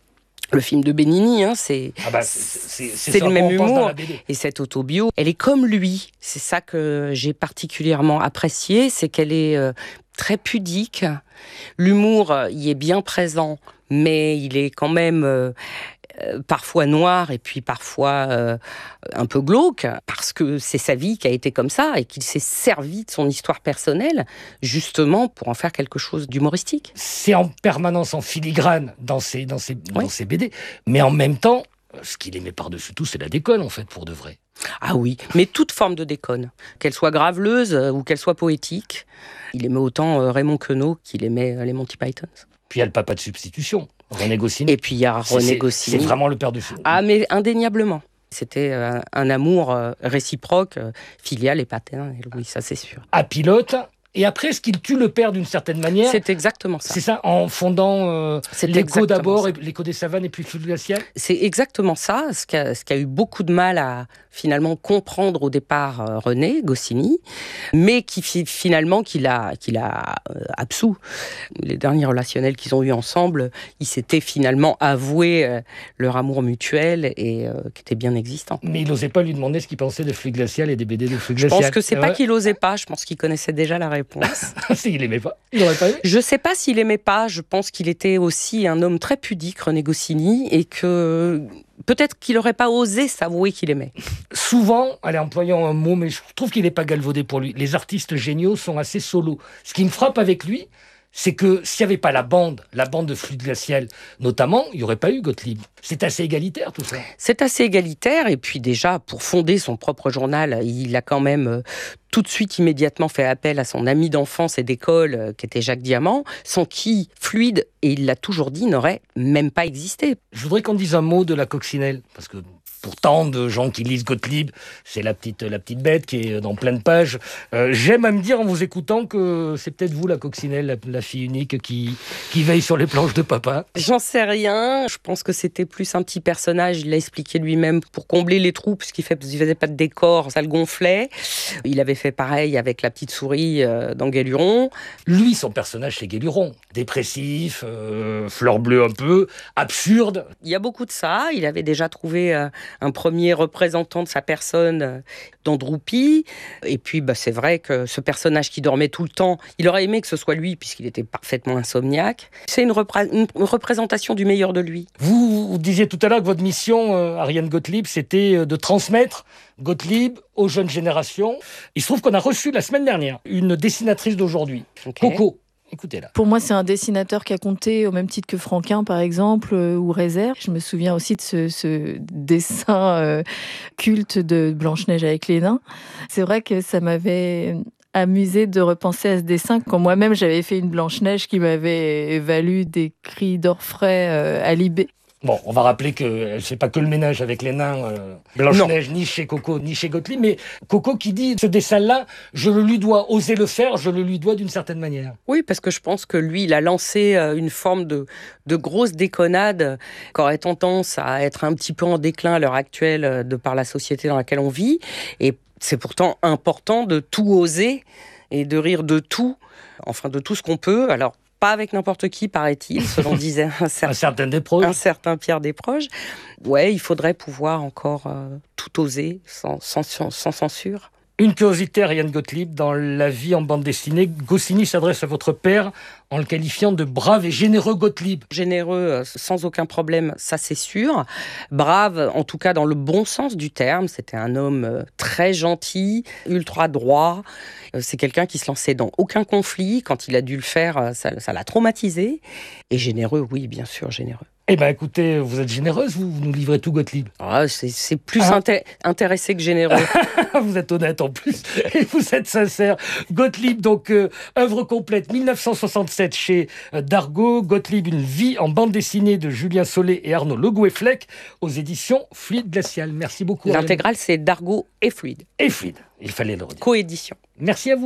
Speaker 26: Le film de Benigni, hein, c'est,
Speaker 25: ah bah, c'est, c'est,
Speaker 26: c'est le même humour.
Speaker 25: B D.
Speaker 26: Et cette autobio, elle est comme lui. C'est ça que j'ai particulièrement apprécié, c'est qu'elle est euh, très pudique. L'humour euh, y est bien présent, mais il est quand même euh, euh, parfois noir et puis parfois euh, un peu glauque, parce que c'est sa vie qui a été comme ça et qu'il s'est servi de son histoire personnelle justement pour en faire quelque chose d'humoristique.
Speaker 25: C'est en permanence en filigrane dans ses, dans ses, oui. dans ses B D, mais en même temps, ce qu'il aimait par-dessus tout, c'est la déconne en fait, pour de vrai.
Speaker 26: Ah oui, mais toute forme de déconne, qu'elle soit graveleuse ou qu'elle soit poétique. Il aimait autant Raymond Queneau qu'il aimait les Monty Python.
Speaker 25: Puis il y a le papa de substitution, René Goscinny.
Speaker 26: Et puis il y a René
Speaker 25: c'est,
Speaker 26: Goscinny.
Speaker 25: C'est vraiment le père du film.
Speaker 26: Ah, mais indéniablement. C'était un, un amour euh, réciproque, euh, filial et paternel, oui, ça c'est sûr.
Speaker 25: À Pilote, et après, est-ce qu'il tue le père d'une certaine manière?
Speaker 26: C'est exactement ça.
Speaker 25: C'est ça, en fondant euh, l'écho d'abord, et l'écho des savanes et puis le flux glacial?
Speaker 26: C'est exactement ça, ce qui a, ce qui a eu beaucoup de mal à finalement comprendre au départ euh, René Goscinny, mais qui finalement qu'il a, qu'il a euh, absous. Les derniers relationnels qu'ils ont eu ensemble, ils s'étaient finalement avoués euh, leur amour mutuel et euh, qui était bien existant.
Speaker 25: Mais il n'osait pas lui demander ce qu'il pensait de flux glacial et des B D de flux glacial.
Speaker 26: Je pense que c'est
Speaker 25: ah
Speaker 26: pas
Speaker 25: ouais.
Speaker 26: qu'il osait pas, je pense qu'il connaissait déjà la réponse.
Speaker 25: Si, il aimait pas. Il aurait pas aimé.
Speaker 26: Je sais pas s'il aimait pas. Je pense qu'il était aussi un homme très pudique, René Goscinny, et que peut-être qu'il aurait pas osé s'avouer qu'il aimait.
Speaker 25: Souvent, allez, employant un mot, mais je trouve qu'il n'est pas galvaudé pour lui. Les artistes géniaux sont assez solos. Ce qui me frappe avec lui, c'est que s'il n'y avait pas la bande, la bande de Flux glacial notamment, il n'y aurait pas eu Gottlieb. C'est assez égalitaire tout ça.
Speaker 26: C'est assez égalitaire, et puis déjà, pour fonder son propre journal, il a quand même euh, tout de suite, immédiatement fait appel à son ami d'enfance et d'école, euh, qui était Jacques Diamant, sans qui Fluide, et il l'a toujours dit, n'aurait même pas existé.
Speaker 25: Je voudrais qu'on dise un mot de la coccinelle, parce que pour tant de gens qui lisent Gottlieb, c'est la petite, la petite bête qui est dans plein de pages. Euh, j'aime à me dire en vous écoutant que c'est peut-être vous la coccinelle, la, la fille unique qui, qui veille sur les planches de papa.
Speaker 26: J'en sais rien, je pense que c'était plus un petit personnage, il l'a expliqué lui-même, pour combler les trous, puisqu'il ne faisait pas de décor, ça le gonflait. Il avait fait pareil avec la petite souris euh, dans Guéluron.
Speaker 25: Lui, son personnage, c'est Guéluron. Dépressif, euh, fleur bleue un peu, absurde.
Speaker 26: Il y a beaucoup de ça, il avait déjà trouvé euh, un premier représentant de sa personne euh, dans Droupy. Et puis, bah, c'est vrai que ce personnage qui dormait tout le temps, il aurait aimé que ce soit lui, puisqu'il était parfaitement insomniaque. C'est une, repré- une représentation du meilleur de lui.
Speaker 25: Vous, vous disiez tout à l'heure que votre mission, euh, Ariane Gottlieb, c'était de transmettre Gottlieb aux jeunes générations. Il se trouve qu'on a reçu la semaine dernière une dessinatrice d'aujourd'hui, okay. Coco. Écoutez-la.
Speaker 7: Pour moi, c'est un dessinateur qui a compté au même titre que Franquin, par exemple, euh, ou Rézère. Je me souviens aussi de ce, ce dessin euh, culte de Blanche-Neige avec les nains. C'est vrai que ça m'avait amusé de repenser à ce dessin quand moi-même j'avais fait une Blanche-Neige qui m'avait valu des cris d'orfraie euh, à Libé.
Speaker 25: Bon, on va rappeler que c'est pas que le ménage avec les nains, euh, Blanche-Neige, ni chez Coco, ni chez Gottlieb, mais Coco qui dit, ce dessin-là, je le lui dois, oser le faire, je le lui dois d'une certaine manière.
Speaker 26: Oui, parce que je pense que lui, il a lancé une forme de, de grosse déconnade qui aurait tendance à être un petit peu en déclin à l'heure actuelle de par la société dans laquelle on vit. Et c'est pourtant important de tout oser et de rire de tout, enfin de tout ce qu'on peut. Alors, pas avec n'importe qui, paraît-il, selon disait un certain,
Speaker 25: un certain Desproges.
Speaker 26: Un certain Pierre Desproges. Ouais, il faudrait pouvoir encore euh, tout oser, sans, sans, sans censure.
Speaker 25: Une curiosité, Ariane Gottlieb, dans la vie en bande dessinée, Goscinny s'adresse à votre père en le qualifiant de brave et généreux Gottlieb.
Speaker 26: Généreux, sans aucun problème, ça c'est sûr. Brave, en tout cas dans le bon sens du terme. C'était un homme très gentil, ultra droit. C'est quelqu'un qui se lançait dans aucun conflit. Quand il a dû le faire, ça, ça l'a traumatisé. Et généreux, oui, bien sûr, généreux.
Speaker 25: Eh bien, écoutez, vous êtes généreuse, vous, vous nous livrez tout Gottlieb.
Speaker 26: Ah, c'est, c'est plus ah. inté- intéressé que généreux.
Speaker 25: Vous êtes honnête en plus, et vous êtes sincère. Gottlieb, donc, euh, œuvre complète, dix-neuf cent soixante-sept chez euh, Dargaud. Gottlieb, une vie en bande dessinée de Julien Solé et Arnaud Le Gouet-Fleck, aux éditions Fluide Glacial. Merci beaucoup.
Speaker 26: L'intégrale, c'est Dargaud et Fluide.
Speaker 25: Et Fluide, il fallait le redire.
Speaker 26: Coédition.
Speaker 25: Merci à vous.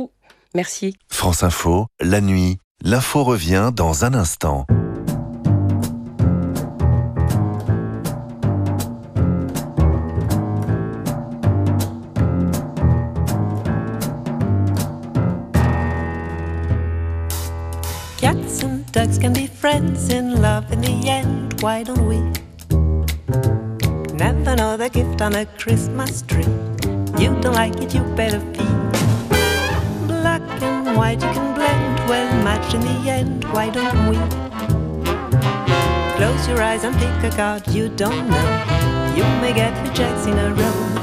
Speaker 26: Merci.
Speaker 2: France Info, la nuit, l'info revient dans un instant.
Speaker 13: Cats and dogs can be friends in love in the end, why don't we? Never know the gift on a Christmas tree. You don't like it, you better feel. Black and white you can blend, well matched in the end, why don't we? Close your eyes and pick a card you don't know. You may get your checks in a row.